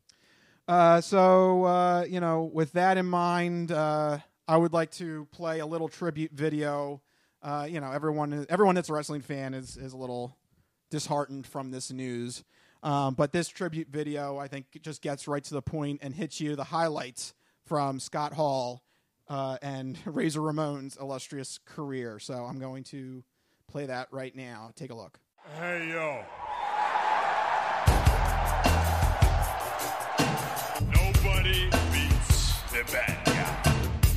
With that in mind, I would like to play a little tribute video everyone that's a wrestling fan is a little disheartened from this news. But this tribute video, I think, just gets right to the point and hits you the highlights from Scott Hall and Razor Ramon's illustrious career. So I'm going to play that right now. Take a look. Hey, yo. Nobody beats the bad guy.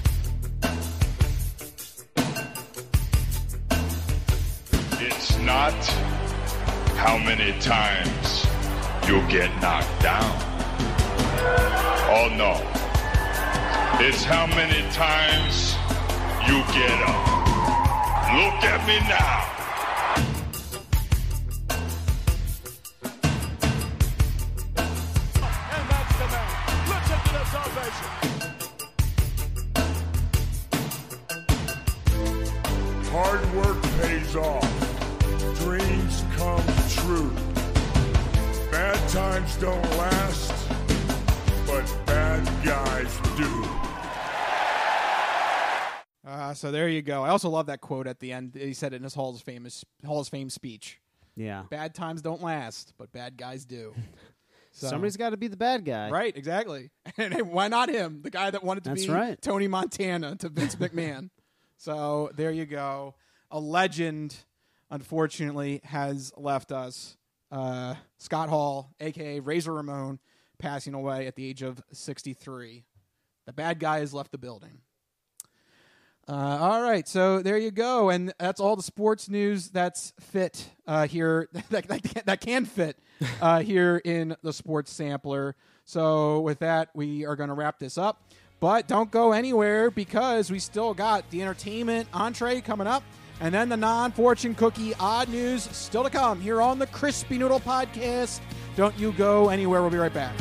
It's not how many times you'll get knocked down. Oh, no. It's how many times you get up. Look at me now. And that's the man. Listen to this ovation. Hard work pays off. Dreams come true. Bad times don't last, but bad guys do. So there you go. I also love that quote at the end. He said it in his Hall of Fame speech. Yeah. Bad times don't last, but bad guys do. So, somebody's got to be the bad guy. Right, exactly. And why not him? The guy that wanted to be Tony Montana to Vince McMahon. So there you go. A legend, unfortunately, has left us. Scott Hall, a.k.a. Razor Ramon, passing away at the age of 63. The bad guy has left the building. All right, so there you go, and that's all the sports news that's fit here, that can fit here in the Sports Sampler. So with that, we are going to wrap this up, but don't go anywhere because we still got the entertainment entree coming up, and then the non-fortune cookie odd news still to come here on the Crispy Noodle Podcast. Don't you go anywhere. We'll be right back.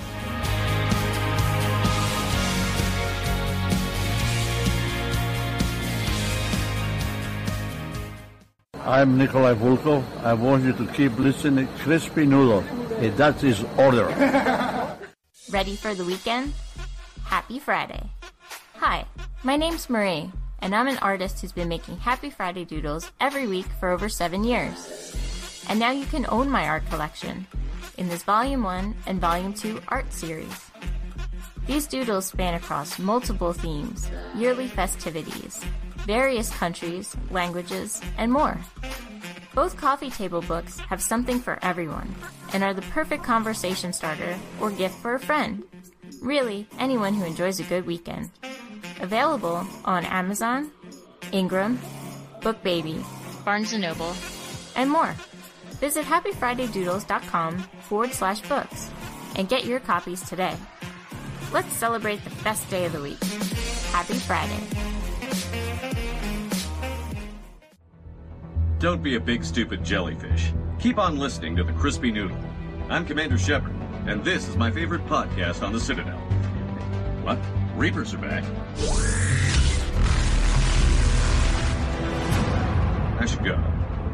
I'm Nikolai Volkov. I want you to keep listening. Crispy Noodle. That is order. Ready for the weekend? Happy Friday. Hi, my name's Marie, and I'm an artist who's been making Happy Friday doodles every week for over 7 years. And now you can own my art collection in this Volume 1 and Volume 2 art series. These doodles span across multiple themes, yearly festivities, various countries, languages, and more. Both coffee table books have something for everyone and are the perfect conversation starter or gift for a friend. Really, anyone who enjoys a good weekend. Available on Amazon, Ingram, BookBaby, Barnes & Noble, and more. Visit happyfridaydoodles.com/books and get your copies today. Let's celebrate the best day of the week. Happy Friday. Don't be a big, stupid jellyfish. Keep on listening to the Crispy Noodle. I'm Commander Shepard, and this is my favorite podcast on the Citadel. What? Reapers are back. I should go.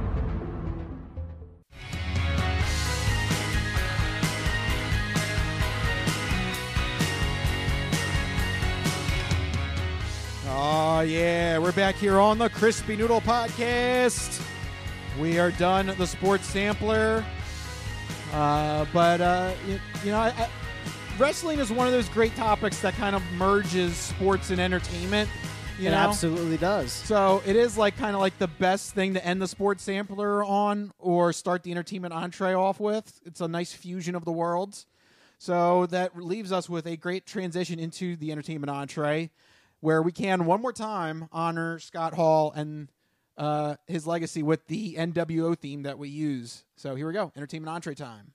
Oh, yeah. We're back here on the Crispy Noodle Podcast. We are done the Sports Sampler. Wrestling is one of those great topics that kind of merges sports and entertainment. It absolutely does. So it is kind of the best thing to end the Sports Sampler on or start the entertainment entree off with. It's a nice fusion of the worlds. So that leaves us with a great transition into the entertainment entree, where we can one more time honor Scott Hall and his legacy with the NWO theme that we use. So here we go, entertainment entree time.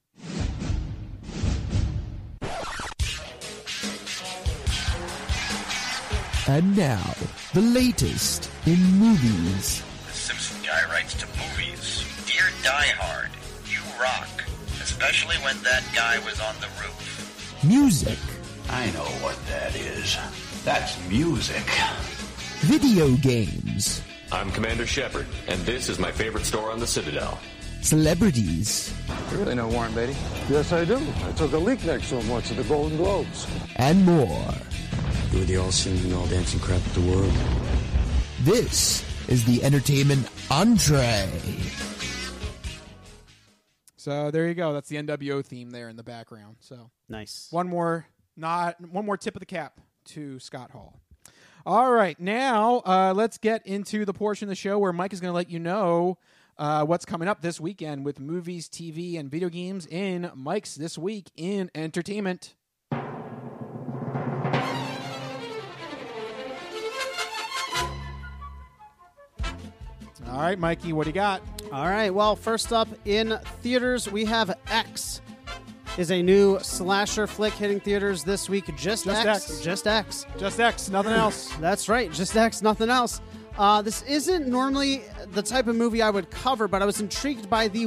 And now, the latest in movies. The Simpson guy writes to movies. Dear Die Hard, you rock. Especially when that guy was on the roof. Music. I know what that is. That's music. Video games. I'm Commander Shepard, and this is my favorite store on the Citadel. Celebrities. You really know Warren Beatty? Yes, I do. I took a leak next to him once at the Golden Globes. And more. You were the all-singing, all-dancing crap of the world. This is the entertainment entree. So there you go. That's the NWO theme there in the background. So nice. One more tip of the cap to Scott Hall. All right, now let's get into the portion of the show where Mike is going to let you know what's coming up this weekend with movies, TV, and video games in Mike's This Week in Entertainment. All right, Mikey, what do you got? All right, well, first up in theaters, we have X. Is a new slasher flick hitting theaters this week. Just X. Just X. Just X, nothing else. That's right, Just X, nothing else. This isn't normally the type of movie I would cover, but I was intrigued by the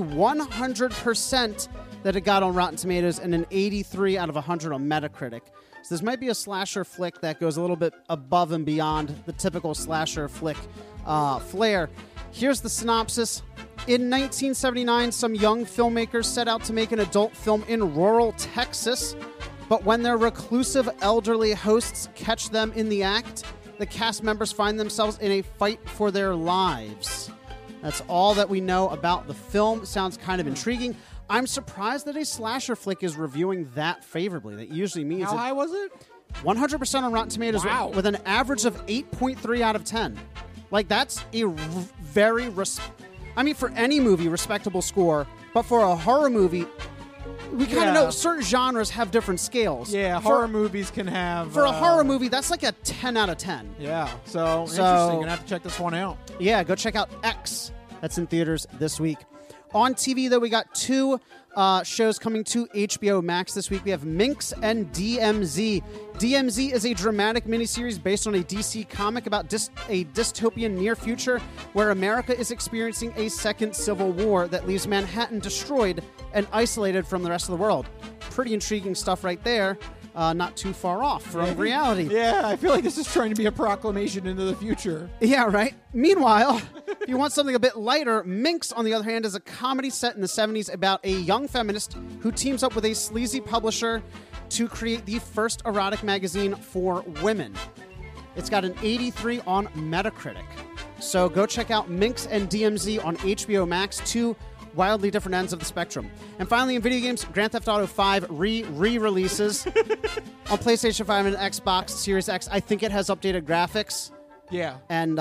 100% that it got on Rotten Tomatoes and an 83 out of 100 on Metacritic. So this might be a slasher flick that goes a little bit above and beyond the typical slasher flick flair. Here's the synopsis. In 1979, some young filmmakers set out to make an adult film in rural Texas, but when their reclusive elderly hosts catch them in the act, the cast members find themselves in a fight for their lives. That's all that we know about the film. Sounds kind of intriguing. I'm surprised that a slasher flick is reviewing that favorably. That usually means... How high was it? 100% on Rotten Tomatoes. Wow. With an average of 8.3 out of 10. Like, that's a very... for any movie, respectable score. But for a horror movie, we kind of know certain genres have different scales. Yeah, horror movies can have... For a horror movie, that's like a 10 out of 10. Yeah, so interesting. You're going to have to check this one out. Yeah, go check out X. That's in theaters this week. On TV, though, we got two shows coming to HBO Max this week. We have Minx and DMZ. DMZ is a dramatic miniseries based on a DC comic about a dystopian near future where America is experiencing a second civil war that leaves Manhattan destroyed and isolated from the rest of the world. Pretty intriguing stuff right there. Not too far off from reality. Yeah, I feel like this is trying to be a proclamation into the future. Yeah, right? Meanwhile, if you want something a bit lighter, Minx, on the other hand, is a comedy set in the 70s about a young feminist who teams up with a sleazy publisher to create the first erotic magazine for women. It's got an 83 on Metacritic. So go check out Minx and DMZ on HBO Max, two wildly different ends of the spectrum. And finally, in video games, Grand Theft Auto 5 re-releases on PlayStation 5 and Xbox Series X. I think it has updated graphics. Yeah. And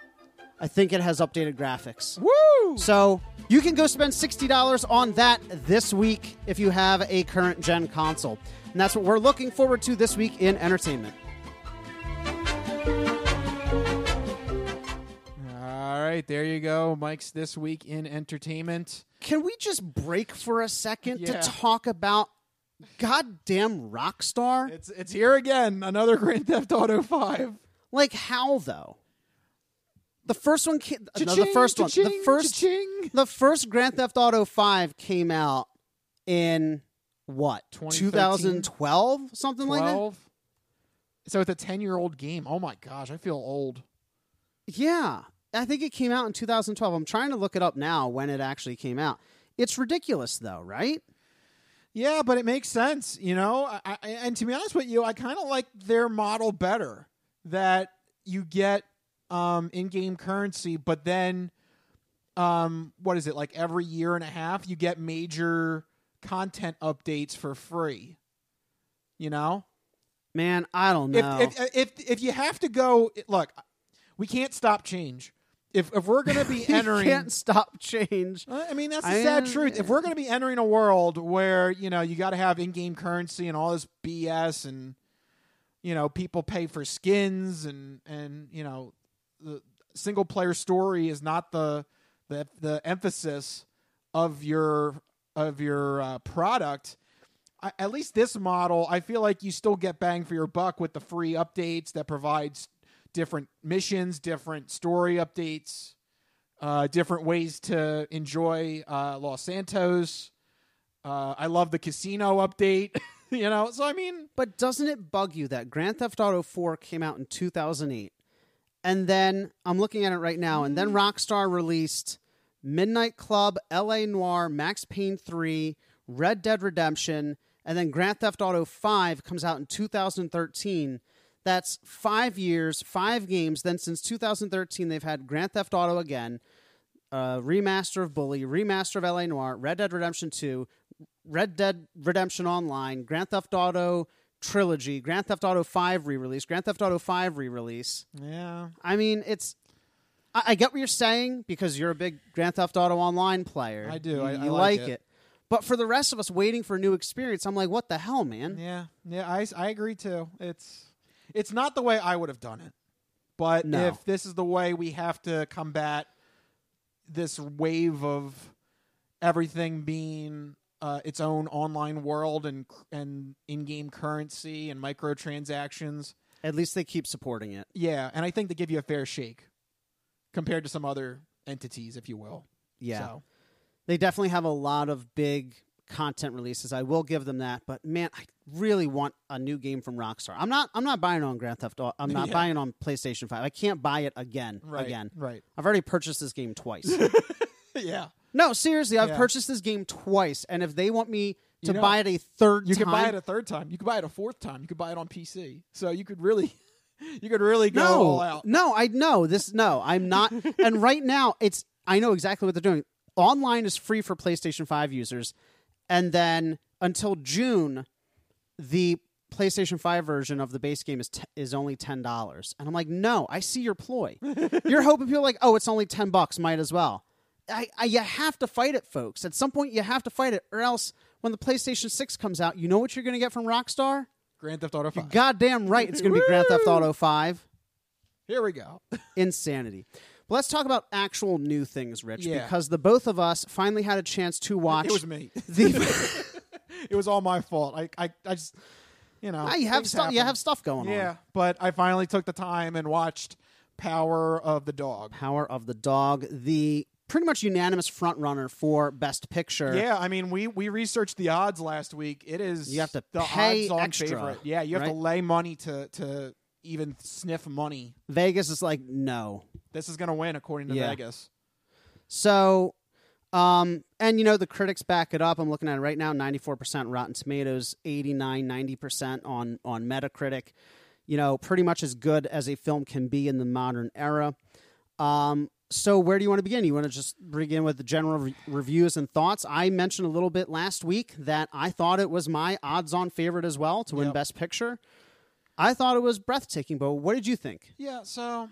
I think it has updated graphics. Woo! So you can go spend $60 on that this week if you have a current-gen console. And that's what we're looking forward to this week in entertainment. All right, there you go. Mike's This Week in Entertainment. Can we just break for a second to talk about goddamn Rockstar? It's here again. Another Grand Theft Auto 5. Like, how, though? The first one came... The first Grand Theft Auto 5 came out in, what? 2012? Something like that? So it's a 10-year-old game. Oh, my gosh. I feel old. Yeah. I think it came out in 2012. I'm trying to look it up now when it actually came out. It's ridiculous, though, right? Yeah, but it makes sense, you know? And to be honest with you, I kind of like their model better. That you get in-game currency, but then, what is it, like every year and a half, you get major content updates for free. You know? Man, I don't know. If you have to go... Look, we can't stop change. If we're going to be entering... You can't stop change. I mean, that's the sad truth. If we're going to be entering a world where, you know, you got to have in-game currency and all this BS and, you know, people pay for skins and you know, the single-player story is not the emphasis of your product, at least this model, I feel like you still get bang for your buck with the free updates that provides different missions, different story updates, different ways to enjoy Los Santos. I love the casino update, you know. So I mean, but doesn't it bug you that Grand Theft Auto 4 came out in 2008, and then I'm looking at it right now, and then Rockstar released Midnight Club, L.A. Noire, Max Payne 3, Red Dead Redemption, and then Grand Theft Auto 5 comes out in 2013. That's 5 years, 5 games. Then since 2013, they've had Grand Theft Auto again, remaster of Bully, remaster of L.A. Noire, Red Dead Redemption 2, Red Dead Redemption Online, Grand Theft Auto Trilogy, Grand Theft Auto 5 re-release, Grand Theft Auto 5 re-release. Yeah. I mean, it's... I get what you're saying because you're a big Grand Theft Auto Online player. I do. You I like it. But for the rest of us waiting for a new experience, I'm like, what the hell, man? Yeah, I agree too. It's not the way I would have done it. But if this is the way we have to combat this wave of everything being its own online world and in-game currency and microtransactions. At least they keep supporting it. Yeah, and I think they give you a fair shake compared to some other entities, if you will. Yeah. So. They definitely have a lot of big content releases. I will give them that, but man, I really want a new game from Rockstar. I'm not buying it on Grand Theft Auto. I'm not buying it on PlayStation 5. I can't buy it again. Right. I've already purchased this game twice. Yeah. No, seriously, I've purchased this game twice, and if they want me to buy it a third time... You can buy it a third time. You can buy it a fourth time. You could buy it on PC. So you could really... You could really go all out. No, I'm not. And right now, I know exactly what they're doing. Online is free for PlayStation 5 users, and then until June, the PlayStation 5 version of the base game is only $10. And I'm like, no, I see your ploy. You're hoping people are like, oh, it's only $10, might as well. You have to fight it, folks. At some point, you have to fight it, or else when the PlayStation 6 comes out, you know what you're going to get from Rockstar? Grand Theft Auto 5. You're goddamn right it's going to be Grand Theft Auto 5. Here we go. Insanity. Well, let's talk about actual new things, Rich, Yeah. because the both of us finally had a chance to watch... It was me. It was all my fault. I just, you know... You have stuff going on. Yeah, but I finally took the time and watched Power of the Dog. Power of the Dog, the pretty much unanimous front runner for Best Picture. Yeah, I mean, we researched the odds last week. It is you have to the pay odds-on extra, favorite. Yeah, you have to lay money to even sniff money. Vegas is like, no. This is going to win, according to Vegas. So, and the critics back it up. I'm looking at it right now, 94% Rotten Tomatoes, 89, 90% on Metacritic. Pretty much as good as a film can be in the modern era. So where do you want to begin? You want to just begin with the general reviews and thoughts? I mentioned a little bit last week that I thought it was my odds-on favorite as well to win Best Picture. I thought it was breathtaking, but what did you think? Yeah, so...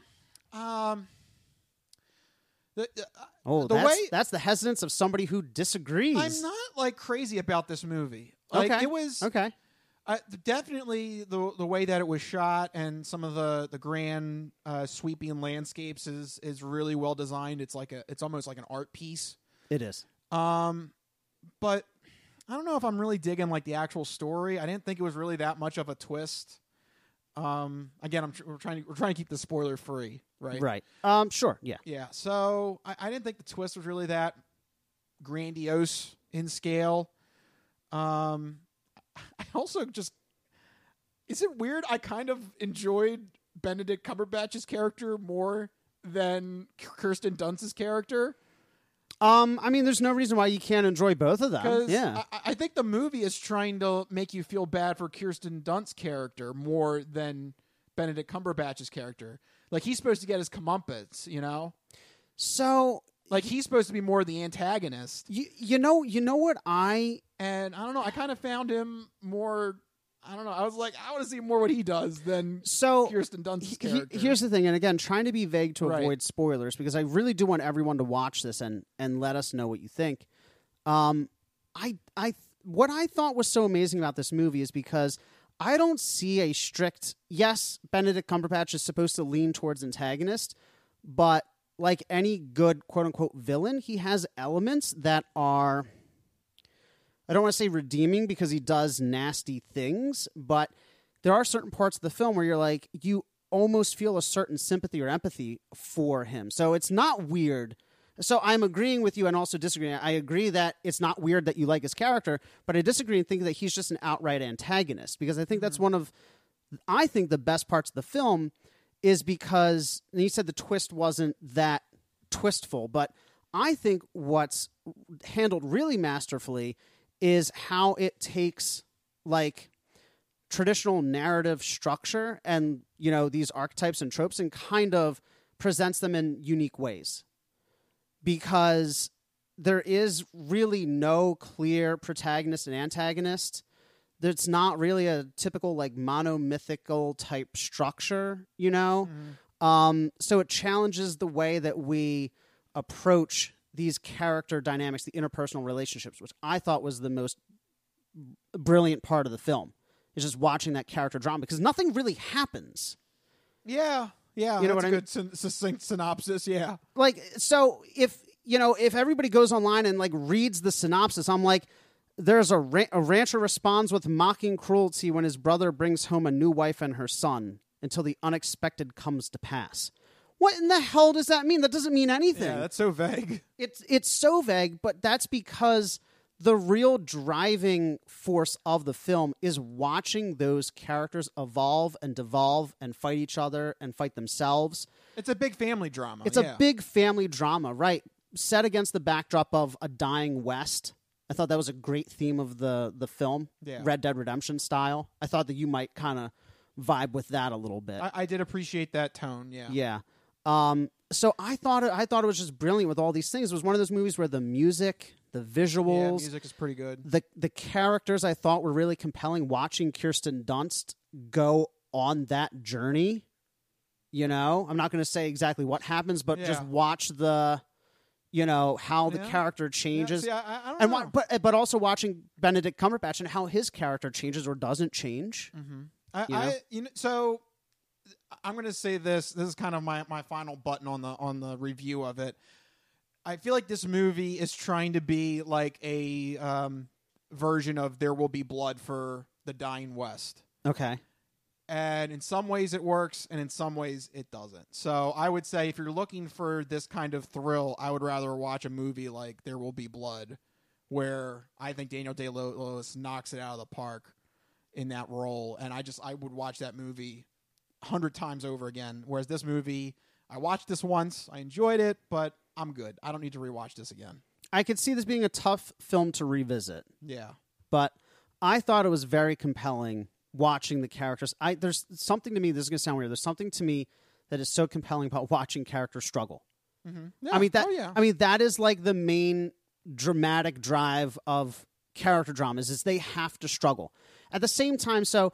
That's the hesitance of somebody who disagrees. I'm not crazy about this movie. It was definitely the way that it was shot and some of the grand sweeping landscapes is really well designed. It's almost like an art piece. It is. But I don't know if I'm really digging the actual story. I didn't think it was really that much of a twist. Again, we're trying to keep the spoiler free, right? Right. Sure. Yeah. Yeah. So I didn't think the twist was really that grandiose in scale. I also is it weird? I kind of enjoyed Benedict Cumberbatch's character more than Kirsten Dunst's character. I mean, there's no reason why you can't enjoy both of them. Yeah. I think the movie is trying to make you feel bad for Kirsten Dunst's character more than Benedict Cumberbatch's character. He's supposed to get his comeuppance, So... he's supposed to be more the antagonist. You know what And I don't know, I kind of found him more... I don't know. I was like, I want to see more what he does than Kirsten Dunst's character. Here's the thing, and again, trying to be vague to avoid spoilers, because I really do want everyone to watch this and let us know what you think. What I thought was so amazing about this movie is because I don't see a strict... Yes, Benedict Cumberbatch is supposed to lean towards antagonist, but like any good quote-unquote villain, he has elements that are... I don't want to say redeeming because he does nasty things, but there are certain parts of the film where you're like, you almost feel a certain sympathy or empathy for him. So it's not weird. So I'm agreeing with you and also disagreeing. I agree that it's not weird that you like his character, but I disagree and think that he's just an outright antagonist, because I think that's one of, I think the best parts of the film is because, and you said the twist wasn't that twistful, but I think what's handled really masterfully is how it takes traditional narrative structure and, these archetypes and tropes and kind of presents them in unique ways. Because there is really no clear protagonist and antagonist. There's not really a typical monomythical type structure, So it challenges the way that we approach these character dynamics, the interpersonal relationships, which I thought was the most brilliant part of the film. Is just watching that character drama because nothing really happens. Yeah, that's what a good succinct synopsis. Yeah, so if everybody goes online and reads the synopsis, I'm like, there's a rancher responds with mocking cruelty when his brother brings home a new wife and her son until the unexpected comes to pass. What in the hell does that mean? That doesn't mean anything. Yeah, that's so vague. It's so vague, but that's because the real driving force of the film is watching those characters evolve and devolve and fight each other and fight themselves. It's a big family drama. It's a big family drama, right? Set against the backdrop of a dying West. I thought that was a great theme of the film, Red Dead Redemption style. I thought that you might kind of vibe with that a little bit. I did appreciate that tone, yeah. Yeah. So I thought it was just brilliant with all these things. It was one of those movies where the music, the visuals, music is pretty good. The characters I thought were really compelling. Watching Kirsten Dunst go on that journey, I'm not going to say exactly what happens, but just watch the, how the character changes. Yeah, see, I don't know. But also watching Benedict Cumberbatch and how his character changes or doesn't change. Mm-hmm. So I'm going to say this. This is kind of my final button on the review of it. I feel like this movie is trying to be like a version of There Will Be Blood for the dying West. Okay. And in some ways it works, and in some ways it doesn't. So I would say if you're looking for this kind of thrill, I would rather watch a movie like There Will Be Blood, where I think Daniel Day-Lewis knocks it out of the park in that role. And I would watch that movie 100 times over again. Whereas this movie, I watched this once, I enjoyed it, but I'm good. I don't need to rewatch this again. I could see this being a tough film to revisit. Yeah. But I thought it was very compelling watching the characters. There's something to me, this is going to sound weird, there's something to me that is so compelling about watching characters struggle. Mm-hmm. Yeah. I mean, that is like the main dramatic drive of character dramas is they have to struggle. At the same time, so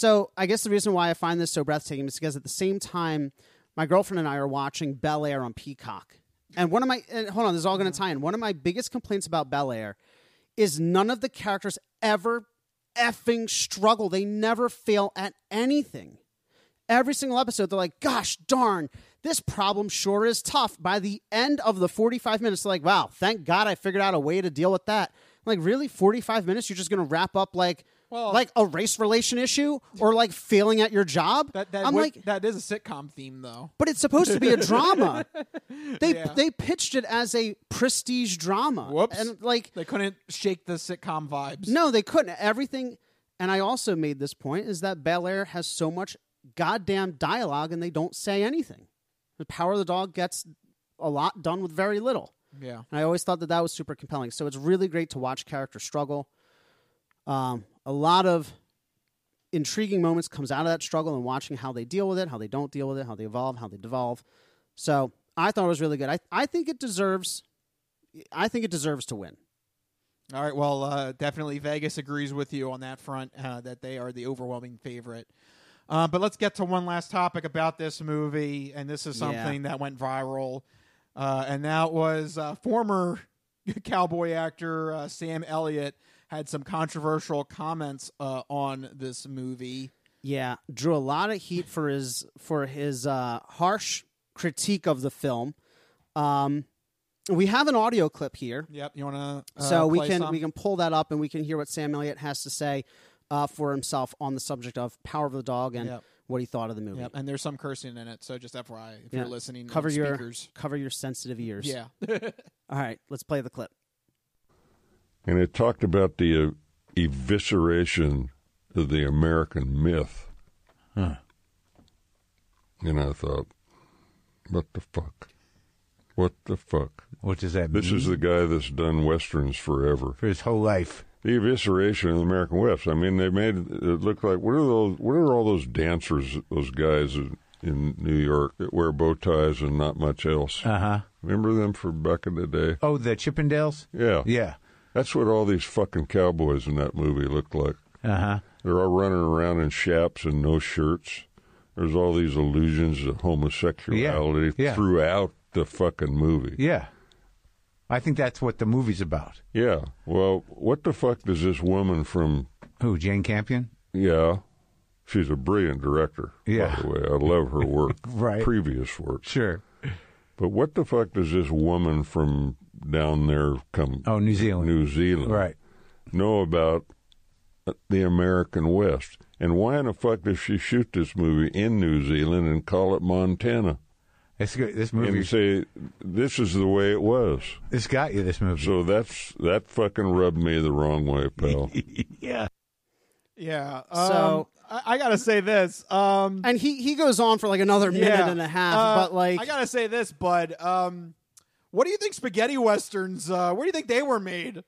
I guess the reason why I find this so breathtaking is because at the same time, my girlfriend and I are watching Bel Air on Peacock. And hold on, this is all going to tie in. One of my biggest complaints about Bel Air is none of the characters ever effing struggle. They never fail at anything. Every single episode, they're like, gosh darn, this problem sure is tough. By the end of the 45 minutes, they're like, wow, thank God I figured out a way to deal with that. I'm like, really? 45 minutes? You're just going to wrap up like a race relation issue or like failing at your job? That is a sitcom theme, though. But it's supposed to be a drama. They pitched it as a prestige drama. Whoops. And they couldn't shake the sitcom vibes. No, they couldn't. Everything, and I also made this point, is that Bel Air has so much goddamn dialogue and they don't say anything. The Power of the Dog gets a lot done with very little. Yeah. And I always thought that was super compelling. So it's really great to watch characters struggle. A lot of intriguing moments comes out of that struggle and watching how they deal with it, how they don't deal with it, how they evolve, how they devolve. So I thought it was really good. I think it deserves to win. All right. Well, definitely Vegas agrees with you on that front, that they are the overwhelming favorite. But let's get to one last topic about this movie, and this is something that went viral, and that was former cowboy actor Sam Elliott had some controversial comments on this movie. Yeah, drew a lot of heat for his harsh critique of the film. We have an audio clip here. Yep, you want to? So we can pull that up and we can hear what Sam Elliott has to say for himself on the subject of Power of the Dog and what he thought of the movie. Yep, and there's some cursing in it, so just FYI if you're listening, cover on your sensitive ears. Yeah. All right, let's play the clip. And it talked about the evisceration of the American myth. Huh. And I thought, what the fuck? What the fuck? What does that mean? This is the guy that's done Westerns forever. For his whole life. the evisceration of the American West. I mean, they made it look like what are all those dancers, those guys in New York that wear bow ties and not much else? Remember them from back in the day? Oh, the Chippendales? Yeah. Yeah. That's what all these fucking cowboys in that movie looked like. They're all running around in chaps and no shirts. There's all these allusions to homosexuality throughout the fucking movie. Yeah. I think that's what the movie's about. Yeah. Well, what the fuck does this woman from... Who, Jane Campion? Yeah. She's a brilliant director, by the way. I love her work. Right. Previous work. Sure. But what the fuck does this woman from down there New Zealand. New Zealand. Right. Know about the American West? And why in the fuck does she shoot this movie in New Zealand and call it Montana? This movie, and say this is the way it was. This got you, this movie. So that fucking rubbed me the wrong way, pal. Yeah. So I gotta say this, and he goes on for like another minute and a half. But like, I gotta say this, bud. What do you think spaghetti westerns? Where do you think they were made?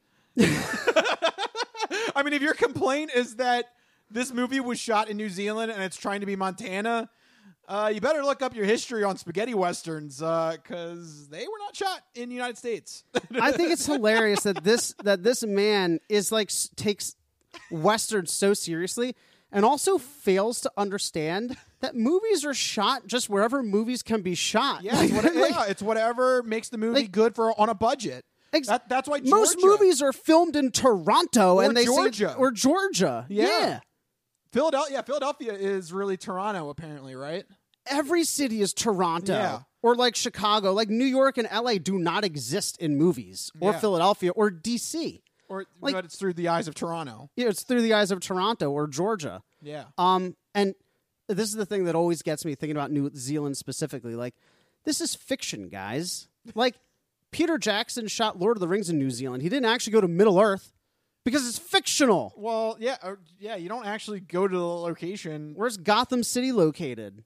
I mean, if your complaint is that this movie was shot in New Zealand and it's trying to be Montana. You better look up your history on spaghetti westerns because they were not shot in the United States. I think it's hilarious that this man is like takes westerns so seriously and also fails to understand that movies are shot just wherever movies can be shot. Yeah, it's whatever makes the movie good for on a budget. That's why most movies are filmed in Toronto or Georgia. Or Georgia. Yeah. Philadelphia is really Toronto, apparently, right? Every city is Toronto. Yeah. Or like Chicago. Like New York and LA do not exist in movies. Or Philadelphia or DC. But it's through the eyes of Toronto. Yeah, it's through the eyes of Toronto or Georgia. Yeah. And this is the thing that always gets me thinking about New Zealand specifically. Like, this is fiction, guys. Like, Peter Jackson shot Lord of the Rings in New Zealand. He didn't actually go to Middle Earth. Because it's fictional. Well, you don't actually go to the location. Where's Gotham City located?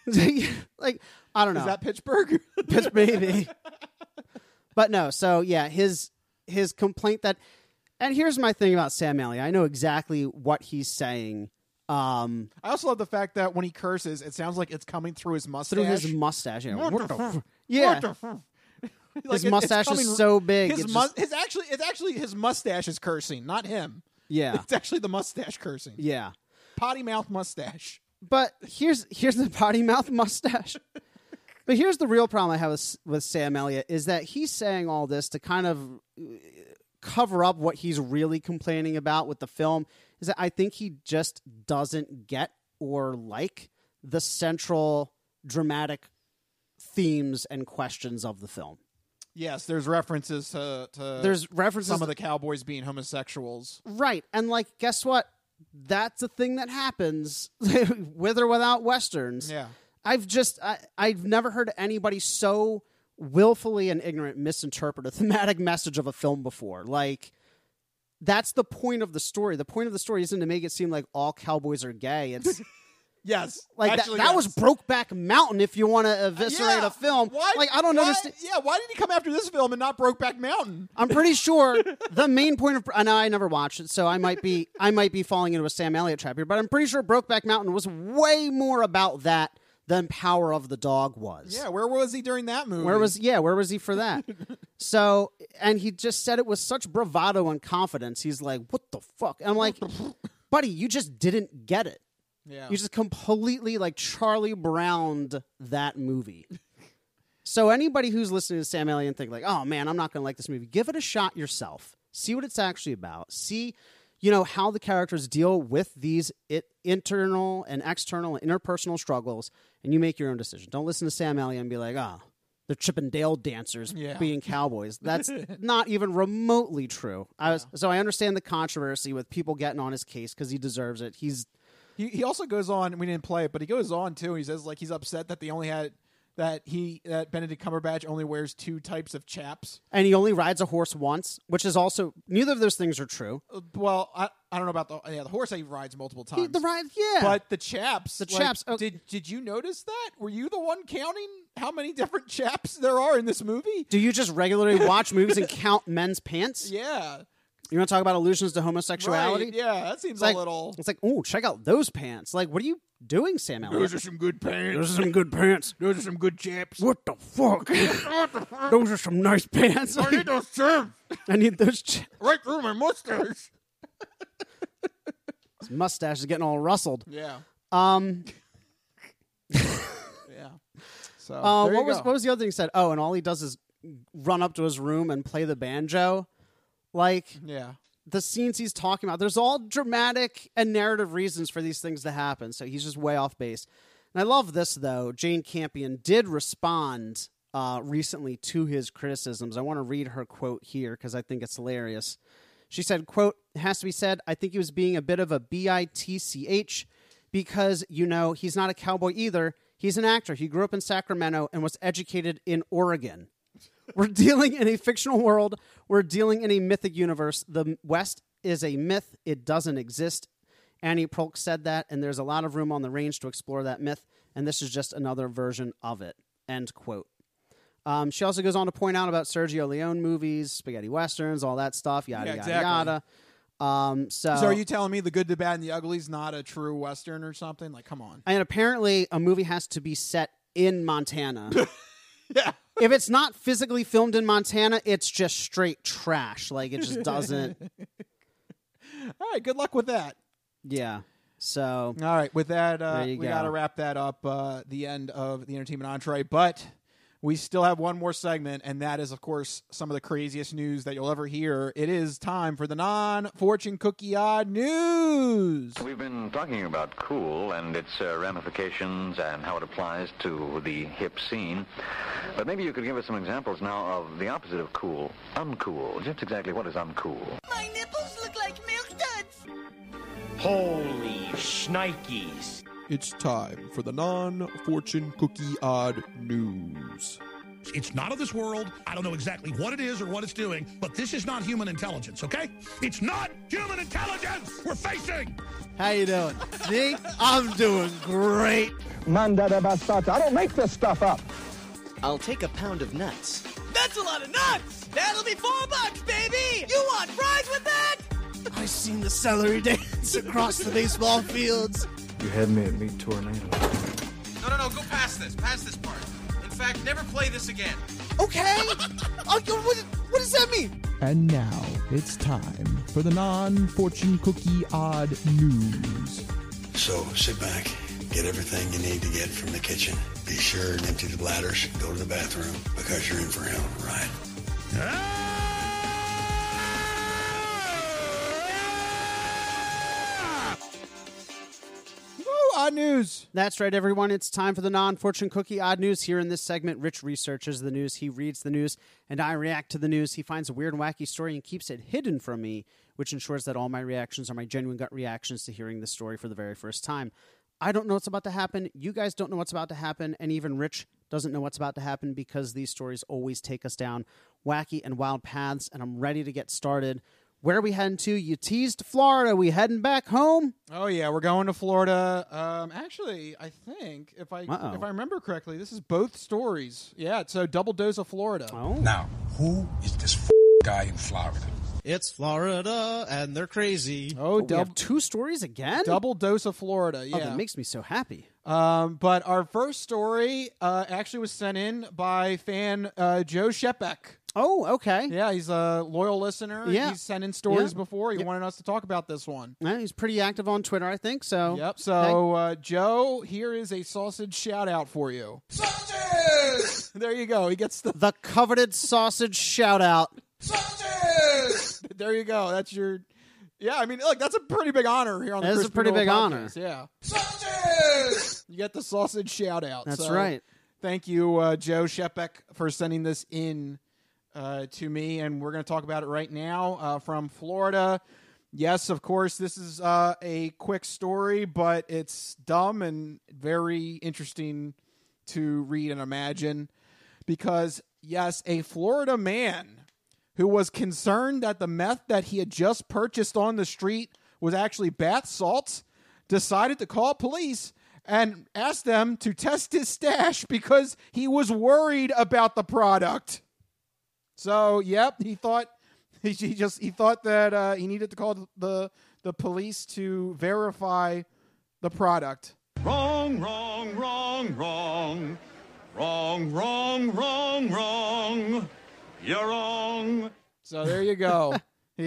Like, I don't know. Is that Pittsburgh? Maybe. But no, so yeah, his complaint that, and here's my thing about Sam Elliott. I know exactly what he's saying. I also love the fact that when he curses, it sounds like it's coming through his mustache. Through his mustache, yeah. What the yeah. Like his mustache is so big. It's actually his mustache is cursing, not him. Yeah, it's actually the mustache cursing. Yeah, potty mouth mustache. But here's the potty mouth mustache. But here's the real problem I have with Sam Elliott is that he's saying all this to kind of cover up what he's really complaining about with the film. Is that I think he just doesn't get or like the central dramatic themes and questions of the film. Yes, there's references to some of the cowboys being homosexuals. Right. And like, guess what? That's a thing that happens with or without Westerns. Yeah. I've never heard anybody so willfully and ignorant misinterpret a thematic message of a film before. Like, that's the point of the story. The point of the story isn't to make it seem like all cowboys are gay. It's yes, like actually, that was Brokeback Mountain. If you want to eviscerate a film, I don't understand. Yeah, why did he come after this film and not Brokeback Mountain? I'm pretty sure the main point of I never watched it, so I might be falling into a Sam Elliott trap here. But I'm pretty sure Brokeback Mountain was way more about that than Power of the Dog was. Yeah, where was he during that movie? Where was he for that? So, and he just said it with such bravado and confidence. He's like, "What the fuck?" And I'm like, "Buddy, you just didn't get it. Yeah. You just completely like Charlie Browned that movie." So anybody who's listening to Sam Elliott and think like, "Oh man, I'm not going to like this movie," give it a shot yourself. See what it's actually about. See, how the characters deal with these internal and external and interpersonal struggles, and you make your own decision. Don't listen to Sam Elliott and be like, "Oh, they're Chippendale dancers being cowboys." That's not even remotely true. So I understand the controversy with people getting on his case because he deserves it. He also goes on. We didn't play it, but he goes on too. He says like he's upset that they only had that Benedict Cumberbatch only wears 2 types of chaps, and he only rides a horse once, which is also neither of those things are true. Well, I don't know about the horse. He rides multiple times. Yeah, but the chaps. Oh. Did you notice that? Were you the one counting how many different chaps there are in this movie? Do you just regularly watch movies and count men's pants? Yeah. You want to talk about allusions to homosexuality? Right, yeah, that seems like, a little... It's like, oh, check out those pants. Like, what are you doing, Sam Elliott? Those are some good pants. Those are some good pants. Those are some good chaps. What the fuck? Those are some nice pants. I need those chaps. I need those chaps. Right through my mustache. His mustache is getting all rustled. Yeah. Yeah. So what was the other thing he said? Oh, and all he does is run up to his room and play the banjo. Like, yeah. The scenes he's talking about, there's all dramatic and narrative reasons for these things to happen. So he's just way off base. And I love this, though. Jane Campion did respond recently to his criticisms. I want to read her quote here because I think it's hilarious. She said, quote, "It has to be said, I think he was being a bit of a bitch because, he's not a cowboy either. He's an actor. He grew up in Sacramento and was educated in Oregon. We're dealing in a fictional world. We're dealing in a mythic universe. The West is a myth. It doesn't exist." Annie Proulx said that, and there's a lot of room on the range to explore that myth, and this is just another version of it. End quote. She also goes on to point out about Sergio Leone movies, spaghetti westerns, all that stuff, yada, yada. So are you telling me The Good, the Bad, and the Ugly is not a true Western or something? Like, come on. And apparently a movie has to be set in Montana. Yeah. If it's not physically filmed in Montana, it's just straight trash. Like, it just doesn't. All right, good luck with that. Yeah. So. All right, with that, we go. got to wrap that up, the end of the entertainment entree. But we still have one more segment, and that is, of course, some of the craziest news that you'll ever hear. It is time for the non-fortune cookie odd news. We've been talking about cool and its ramifications and how it applies to the hip scene. But maybe you could give us some examples now of the opposite of cool, uncool. Just exactly what is uncool? My nipples look like milk duds. Holy shnikes. It's time for the non-fortune cookie odd news. It's not of this world. I don't know exactly what it is or what it's doing, but this is not human intelligence, okay? It's not human intelligence we're facing. How you doing? See? I'm doing great. Mandada bastata. I don't make this stuff up. I'll take a pound of nuts. That's a lot of nuts. That'll be $4, baby. You want fries with that? I seen the celery dance across the baseball fields. You had me at Meat Tornado. No, go past this. Past this part. In fact, never play this again. Okay. What does that mean? And now it's time for the non-fortune cookie odd news. So sit back, get everything you need to get from the kitchen. Be sure and empty the bladders. Go to the bathroom because you're in for a hell of a ride. Odd news. That's right, everyone. It's time for the non-fortune cookie odd news. Here in this segment, Rich researches the news, he reads the news, and I react to the news. He finds a weird and wacky story and keeps it hidden from me, which ensures that all my reactions are my genuine gut reactions to hearing the story for the very first time. I don't know what's about to happen. You guys don't know what's about to happen, and even Rich doesn't know what's about to happen because these stories always take us down wacky and wild paths, and I'm ready to get started. Where are we heading to? You teased Florida. We heading back home? Oh yeah, we're going to Florida. Actually, I think if I remember correctly, this is both stories. Yeah, it's a double dose of Florida. Oh. Now, who is this guy in Florida? It's Florida, and they're crazy. Oh, we have two stories again? Double dose of Florida. Yeah, Oh, that makes me so happy. But our first story actually was sent in by fan Joe Shepek. Oh, okay. Yeah, he's a loyal listener. Yeah. He's sent in stories before. He wanted us to talk about this one. Yeah, he's pretty active on Twitter, I think. So. Yep. So, Joe, here is a sausage shout-out for you. Sausages! There you go. He gets the coveted sausage shout-out. Sausages! There you go. That's your... Yeah, I mean, look, that's a pretty big honor here on the That is a pretty big honor. Yeah. Sausages! You get the sausage shout-out. That's so right. Thank you, Joe Shepek, for sending this in to me, and we're going to talk about it right now from Florida. Yes, of course, this is a quick story, but it's dumb and very interesting to read and imagine because, yes, a Florida man who was concerned that the meth that he had just purchased on the street was actually bath salts decided to call police and ask them to test his stash because he was worried about the product. So, yep, he thought He thought that he needed to call the police to verify the product. Wrong, wrong, wrong, wrong. Wrong, wrong, wrong, wrong. You're wrong. So there you go.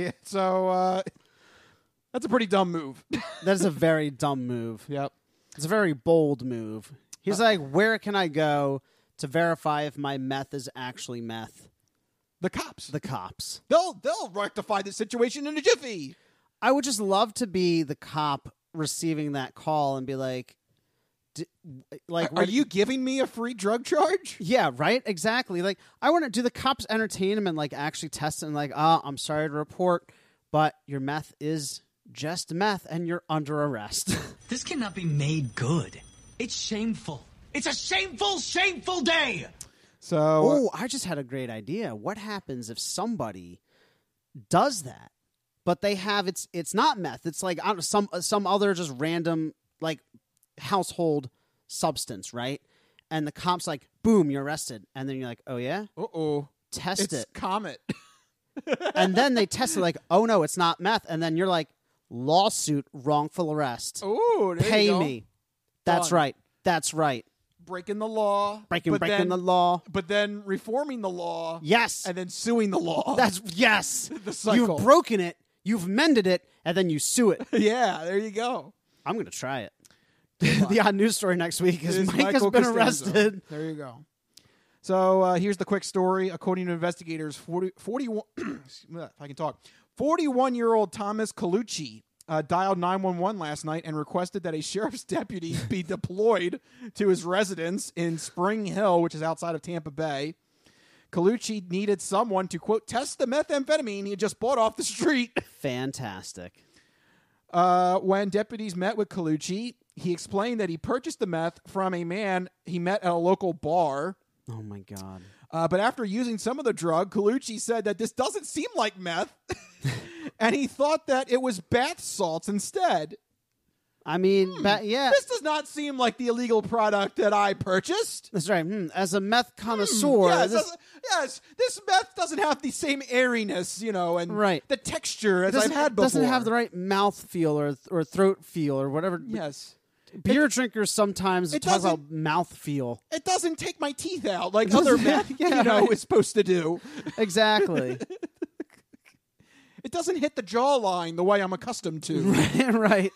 So that's a pretty dumb move. That is a very dumb move. Yep. It's a very bold move. He's like, where can I go to verify if my meth is actually meth? The cops. The cops. They'll rectify the situation in a jiffy. I would just love to be the cop receiving that call and be like, are you giving me a free drug charge? Yeah, right? Exactly. Like, I want to do the cops entertain him and like actually test it and like, I'm sorry to report, but your meth is just meth and you're under arrest. This cannot be made good. It's shameful. It's a shameful, shameful day. So, I just had a great idea. What happens if somebody does that, but they have it's not meth. It's like some other just random like household substance, right? And the cop's like, boom, you're arrested. And then you're like, oh yeah? Test it's it. Comet. And then they test it like, oh no, it's not meth. And then you're like, lawsuit, wrongful arrest. Ooh, there Pay you go. me. That's right. That's right. Breaking the law. Breaking the law. But then reforming the law. Yes. And then suing the law. Yes. The cycle. You've broken it. You've mended it. And then you sue it. Yeah, there you go. I'm going to try it. The odd news story next week is Mike has Michael been Costanzo. arrested. There you go. So here's the quick story. According to investigators, 41 if I can talk, 41-year-old Thomas Colucci dialed 911 last night and requested that a sheriff's deputy be deployed to his residence in Spring Hill, which is outside of Tampa Bay. Colucci needed someone to, quote, test the methamphetamine he had just bought off the street. Fantastic. When deputies met with Colucci, he explained that he purchased the meth from a man he met at a local bar. Oh, my God. But after using some of the drug, Colucci said that this doesn't seem like meth, and he thought that it was bath salts instead. I mean, yeah. This does not seem like the illegal product that I purchased. That's right. As a meth connoisseur. Yes, this meth doesn't have the same airiness, and right. the texture as I've had before. It doesn't have the right mouth feel or throat feel or whatever. Yes. Beer drinkers sometimes talk about mouth feel. It doesn't take my teeth out like other meth, is supposed to do. Exactly. It doesn't hit the jawline the way I'm accustomed to. Right.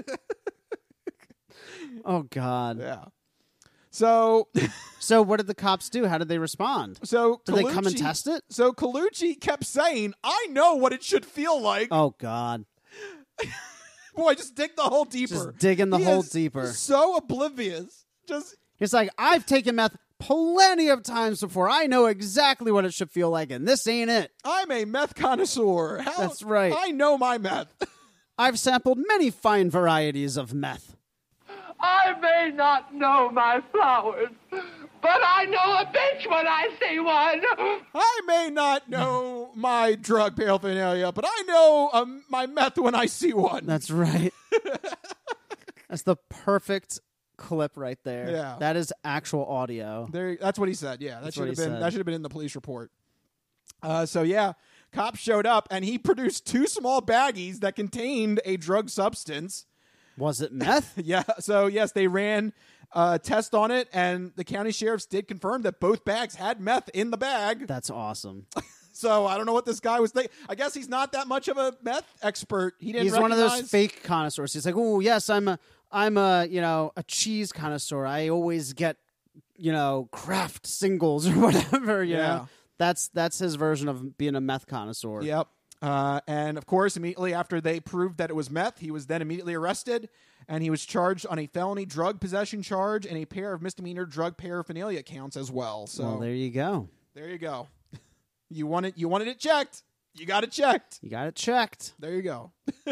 Oh, God. Yeah. So what did the cops do? How did they respond? So did they come and test it? So Colucci kept saying, I know what it should feel like. Oh, God. Boy, just dig the hole deeper. Just digging the hole deeper. So oblivious. It's like, I've taken meth plenty of times before. I know exactly what it should feel like, and this ain't it. I'm a meth connoisseur. That's right. I know my meth. I've sampled many fine varieties of meth. I may not know my flowers, but I know a bitch when I see one. I may not know my drug paraphernalia, but I know my meth when I see one. That's right. That's the perfect clip right there. Yeah. That is actual audio. That's what he said. Yeah, that should have been in the police report. So yeah, cops showed up and he produced 2 small baggies that contained a drug substance. Was it meth? Yeah. So yes, they ran a test on it, and the county sheriffs did confirm that both bags had meth in the bag. That's awesome. So I don't know what this guy was thinking. I guess he's not that much of a meth expert. He's one of those fake connoisseurs. He's like, oh yes, I'm a cheese connoisseur. I always get Kraft singles or whatever. You know? That's his version of being a meth connoisseur. Yep. And of course, immediately after they proved that it was meth, he was then immediately arrested, and he was charged on a felony drug possession charge and a pair of misdemeanor drug paraphernalia counts as well. So well, there you go. There you go. You wanted it checked. You got it checked. You got it checked. There you go.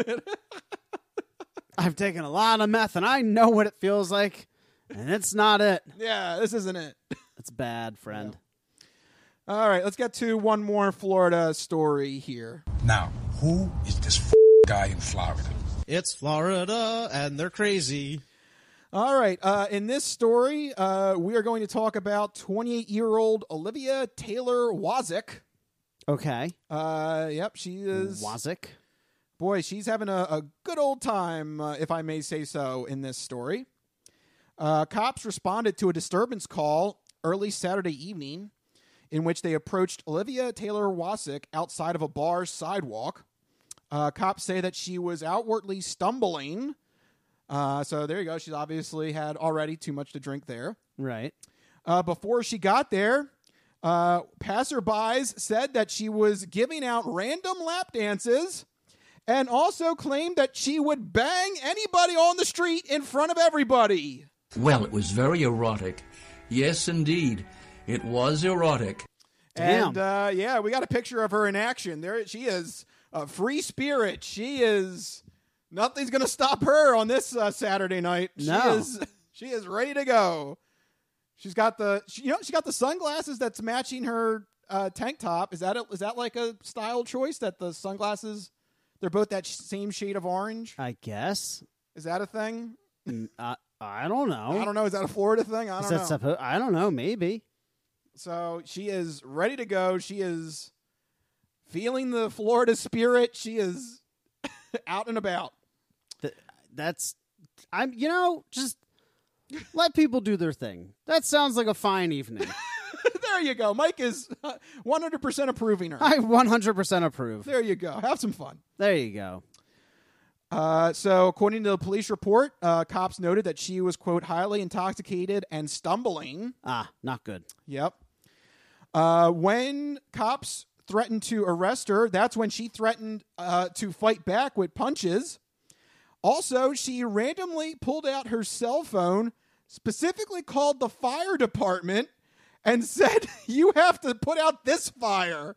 I've taken a lot of meth, and I know what it feels like, and it's not it. Yeah, this isn't it. It's bad, friend. Yeah. All right, let's get to one more Florida story here. Now, who is this guy in Florida? It's Florida, and they're crazy. All right, in this story, we are going to talk about 28-year-old Olivia Taylor Wazik. Okay. Yep, she is. Wazik. Boy, she's having a good old time, if I may say so, in this story. Cops responded to a disturbance call early Saturday evening in which they approached Olivia Taylor Wazik outside of a bar's sidewalk. Cops say that she was outwardly stumbling. So there you go. She's obviously had already too much to drink there. Right. Before she got there, passerbys said that she was giving out random lap dances and also claimed that she would bang anybody on the street in front of everybody. Well, it was very erotic. Yes, indeed. It was erotic. Damn. And, yeah, we got a picture of her in action. There she is, a free spirit. She is... Nothing's going to stop her on this Saturday night. No. She is ready to go. She's got she got the sunglasses that's matching her tank top. Is that like a style choice that the sunglasses, they're both that same shade of orange? I guess. Is that a thing? I don't know. I don't know. Is that a Florida thing? I don't know. I don't know. Maybe. So she is ready to go. She is feeling the Florida spirit. She is out and about. Just let people do their thing. That sounds like a fine evening. There you go. Mike is 100% approving her. I 100% approve. There you go. Have some fun. There you go. So according to the police report, cops noted that she was, quote, highly intoxicated and stumbling. Not good. Yep. When cops threatened to arrest her, that's when she threatened to fight back with punches. Also, she randomly pulled out her cell phone, specifically called the fire department, and said, "You have to put out this fire."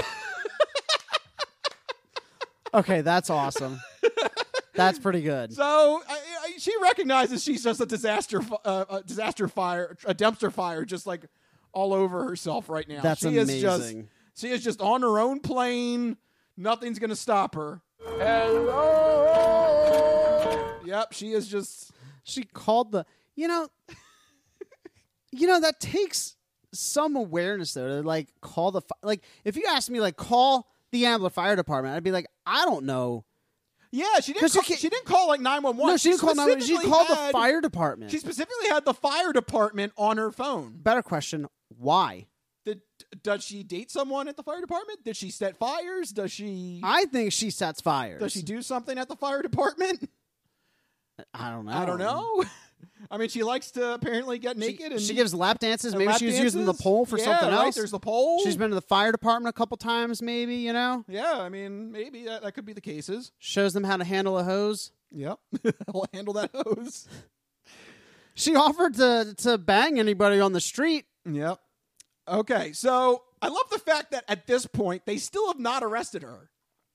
Okay, that's awesome. That's pretty good. So she recognizes she's just a disaster fire, a dumpster fire, just like all over herself right now. That's amazing. She is just on her own plane. Nothing's going to stop her. Hello. Yep, she is just... She called the... that takes some awareness, though, to, like, call the... Like, if you asked me, like, call the Ambler Fire Department, I'd be like, I don't know. Yeah, she didn't call, like, 911. No, she didn't call 911. She called the fire department. She specifically had the fire department on her phone. Better question, why? Does she date someone at the fire department? Did she set fires? I think she sets fires. Does she do something at the fire department? I don't know. I don't know. I mean, she likes to apparently get naked. She gives lap dances. Maybe she was using the pole for something else. There's the pole. She's been to the fire department a couple times, maybe, Yeah, I mean, maybe that could be the cases. Shows them how to handle a hose. Yep. I'll handle that hose. She offered to bang anybody on the street. Yep. Okay, so I love the fact that at this point, they still have not arrested her.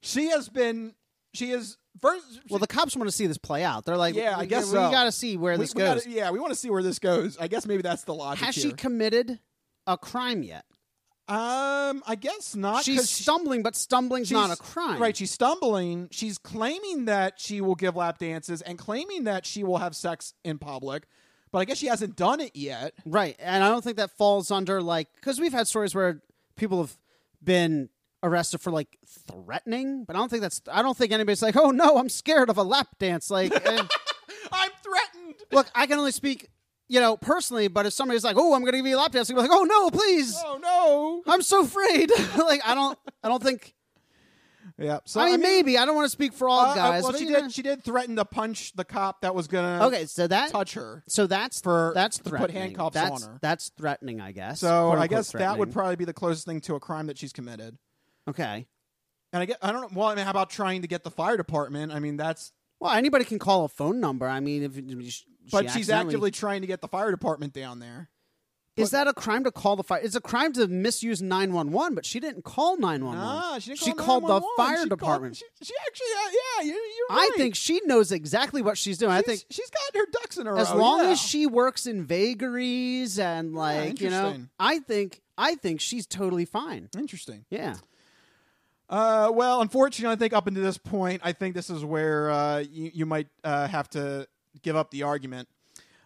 Well, the cops want to see this play out. They're like, yeah, I guess we got to see where this goes. We want to see where this goes. I guess maybe that's the logic. Has she committed a crime yet? I guess not. She's stumbling, but stumbling's not a crime. Right, she's stumbling. She's claiming that she will give lap dances and claiming that she will have sex in public. But I guess she hasn't done it yet. Right, and I don't think that falls under, like... Because we've had stories where people have been arrested for, like, threatening. But I don't think anybody's like, oh, no, I'm scared of a lap dance. Like, I'm threatened. Look, I can only speak... personally, but if somebody's like, "Oh, I'm going to give you a lap dance," I'm like, "Oh no, please! Oh no, I'm so afraid." Like, I don't think. Yeah, so I mean, maybe I don't want to speak for all guys. Well, but she did threaten to punch the cop that was gonna. Okay, so that touch her. So that's threatening. Put handcuffs on her. That's threatening, I guess. So I guess that would probably be the closest thing to a crime that she's committed. Okay, and I don't know. Well, I mean, how about trying to get the fire department? I mean, that's. Well, anybody can call a phone number. I mean, if but she's actively trying to get the fire department down there. Is that a crime to call the fire? It's a crime to misuse 911, but she didn't call 911. Nah, she didn't call She called the 911. fire department. She actually, you're right. I think she knows exactly what she's doing. I think she's got her ducks in a row. As long as she works in vagaries and I think she's totally fine. Interesting. Yeah. Well, unfortunately, I think up until this point, I think this is where you might have to give up the argument.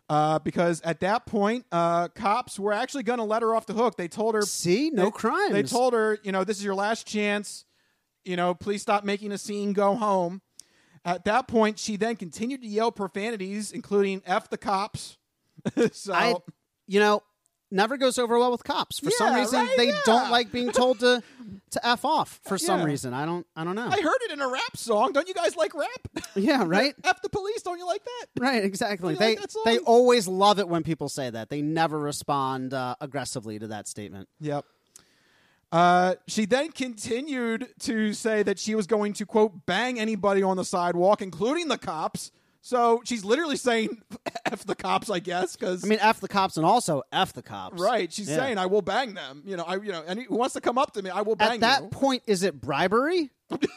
Because at that point, cops were actually going to let her off the hook. They told her, "See, no crimes." They told her, this is your last chance. Please stop making a scene. Go home. At that point, she then continued to yell profanities, including "F the cops." So, never goes over well with cops. For some reason, they don't like being told to F off. For some reason, I don't know. I heard it in a rap song. Don't you guys like rap? Yeah, right. F the police. Don't you like that? Right, exactly. Don't you like that song? They always love it when people say that. They never respond aggressively to that statement. Yep. She then continued to say that she was going to, quote, bang anybody on the sidewalk, including the cops. So she's literally saying F the cops, I guess. Cause, F the cops and also F the cops. Right. She's saying, I will bang them. And who wants to come up to me, I will bang At that point, is it bribery?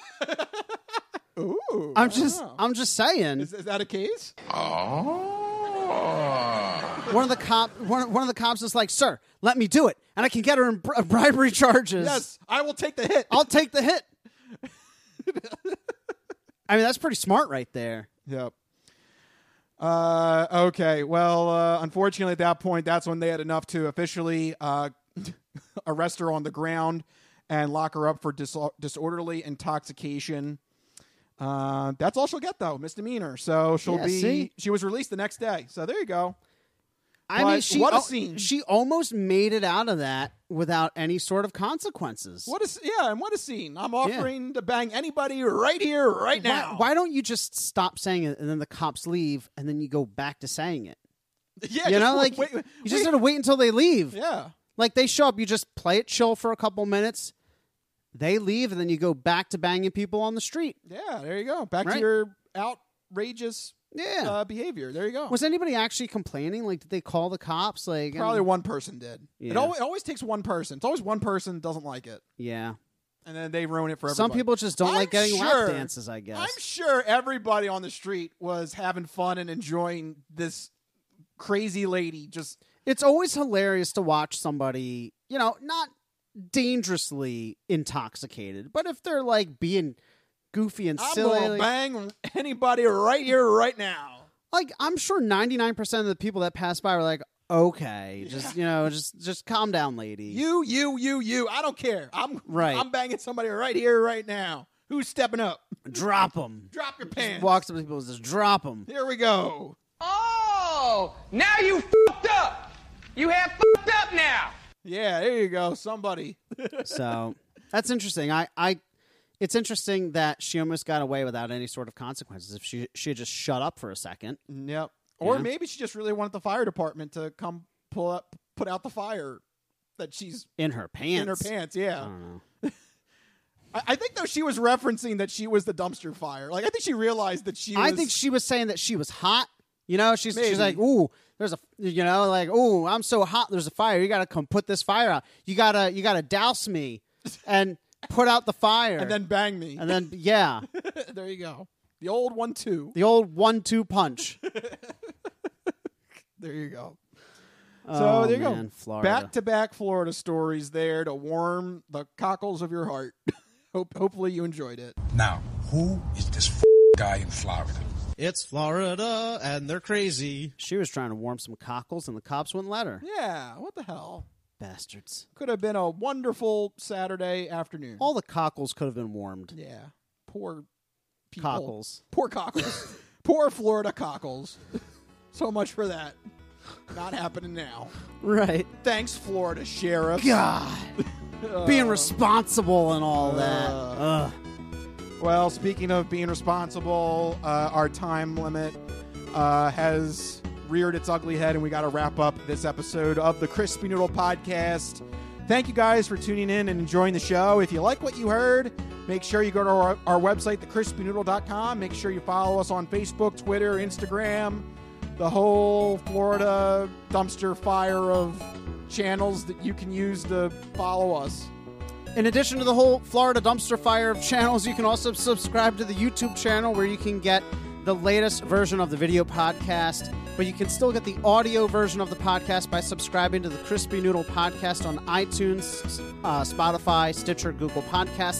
Ooh. I'm just saying. Is that a case? Oh. One of the cops is like, "Sir, let me do it, and I can get her in bribery charges." Yes, I will take the hit. I'll take the hit. That's pretty smart right there. Yep. Okay. Well, unfortunately, at that point, that's when they had enough to officially arrest her on the ground and lock her up for disorderly intoxication. That's all she'll get, though, misdemeanor. So she was released the next day. So there you go. What a scene. She almost made it out of that without any sort of consequences. What a scene. I'm offering to bang anybody right here, right now. Why don't you just stop saying it and then the cops leave and then you go back to saying it? Yeah, you just gotta wait until they leave. Yeah. Like they show up, you just play it chill for a couple minutes. They leave, and then you go back to banging people on the street. Yeah, there you go. Back to your outrageous behavior. There you go. Was anybody actually complaining? Like, did they call the cops? Like, probably one person did. Yeah. It always takes one person. It's always one person that doesn't like it. Yeah. And then they ruin it for everybody. Some people just don't like getting lap dances, I guess. I'm sure everybody on the street was having fun and enjoying this crazy lady. It's always hilarious to watch somebody, not dangerously intoxicated, but if they're like being goofy and silly, I'm gonna bang anybody right here, right now. Like, I'm sure 99% of the people that pass by were like, okay, just calm down, lady. You. I don't care. I'm banging somebody right here, right now. Who's stepping up? Drop them. Drop your pants. Just walks up to people and says, drop them. Here we go. Oh, now you fucked up. You have fucked up now. Yeah, there you go. Somebody. So that's interesting. It's interesting that she almost got away without any sort of consequences. If she had just shut up for a second. Yep. Or maybe she just really wanted the fire department to come put out the fire that she's in her pants. In her pants, yeah. I don't know. I think though she was referencing that she was the dumpster fire. Like I think she realized that she was. I think she was saying that she was hot. She's like, ooh, there's ooh, I'm so hot. There's a fire. You got to come put this fire out. You gotta douse me and put out the fire. And then bang me. And then, yeah. There you go. The old 1-2. The old 1-2 punch. There you go. So there you go. Florida. Back-to-back Florida stories there to warm the cockles of your heart. Hopefully you enjoyed it. Now, who is this guy in Florida? It's Florida, and they're crazy. She was trying to warm some cockles, and the cops wouldn't let her. Yeah, what the hell? Bastards. Could have been a wonderful Saturday afternoon. All the cockles could have been warmed. Yeah. Poor people. Cockles. Poor cockles. Poor Florida cockles. So much for that. Not happening now. Right. Thanks, Florida sheriff. God. Being responsible and all that. Well, speaking of being responsible, our time limit has reared its ugly head, and we got to wrap up this episode of the Crispy Noodle Podcast. Thank you guys for tuning in and enjoying the show. If you like what you heard, make sure you go to our website, thecrispynoodle.com. Make sure you follow us on Facebook, Twitter, Instagram, the whole Florida dumpster fire of channels that you can use to follow us. In addition to the whole Florida dumpster fire of channels, you can also subscribe to the YouTube channel where you can get the latest version of the video podcast, but you can still get the audio version of the podcast by subscribing to the Crispy Noodle Podcast on iTunes, Spotify, Stitcher, Google Podcasts.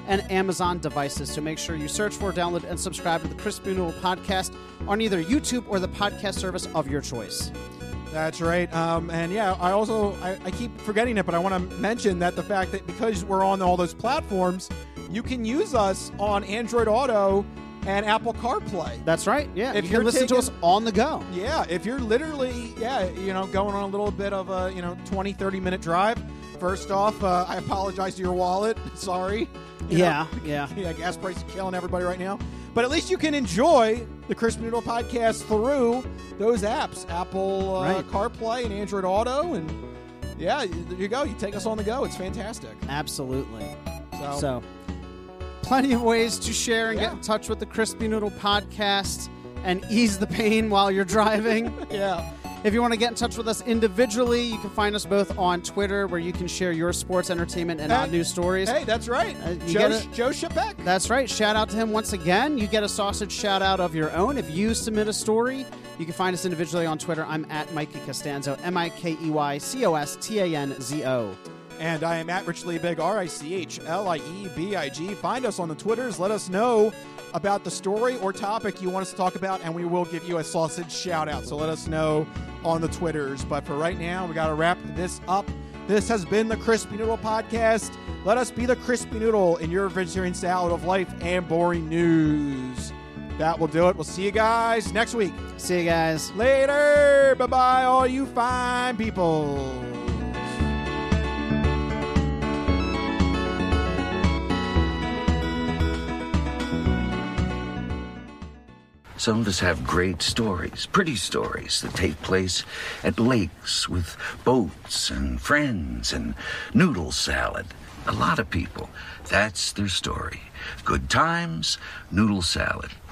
and Amazon devices. So make sure you search for, download, and subscribe to the Crispy Noodle Podcast on either YouTube or the podcast service of your choice. That's right. And yeah, I keep forgetting it, but I want to mention that the fact that because we're on all those platforms, you can use us on Android Auto and Apple CarPlay. That's right. Yeah. If you can listen to us on the go. Yeah. If you're literally, going on a little bit of a, 20, 30-minute drive, first off, I apologize to your wallet. Sorry. Yeah. Gas prices are killing everybody right now. But at least you can enjoy the Crispy Noodle Podcast through those apps, Apple CarPlay and Android Auto. And yeah, there you go. You take us on the go. It's fantastic. Absolutely. So plenty of ways to share and get in touch with the Crispy Noodle Podcast and ease the pain while you're driving. Yeah. If you want to get in touch with us individually, you can find us both on Twitter, where you can share your sports, entertainment, and odd news stories. Hey, that's right. Joe Shapek. That's right. Shout out to him once again. You get a sausage shout out of your own. If you submit a story, you can find us individually on Twitter. I'm at Mikey Costanzo, MikeyCostanzo. And I am at Rich Liebig, RichLiebig. Find us on the Twitters. Let us know about the story or topic you want us to talk about, and we will give you a sausage shout out. So let us know on the Twitters. But for right now, we got to wrap this up. This has been the Crispy Noodle Podcast. Let us be the Crispy Noodle in your vegetarian salad of life and boring news. That will do it. We'll see you guys next week. See you guys later. Bye-bye, all you fine people. Some of us have great stories, pretty stories that take place at lakes with boats and friends and noodle salad. A lot of people, that's their story. Good times, noodle salad.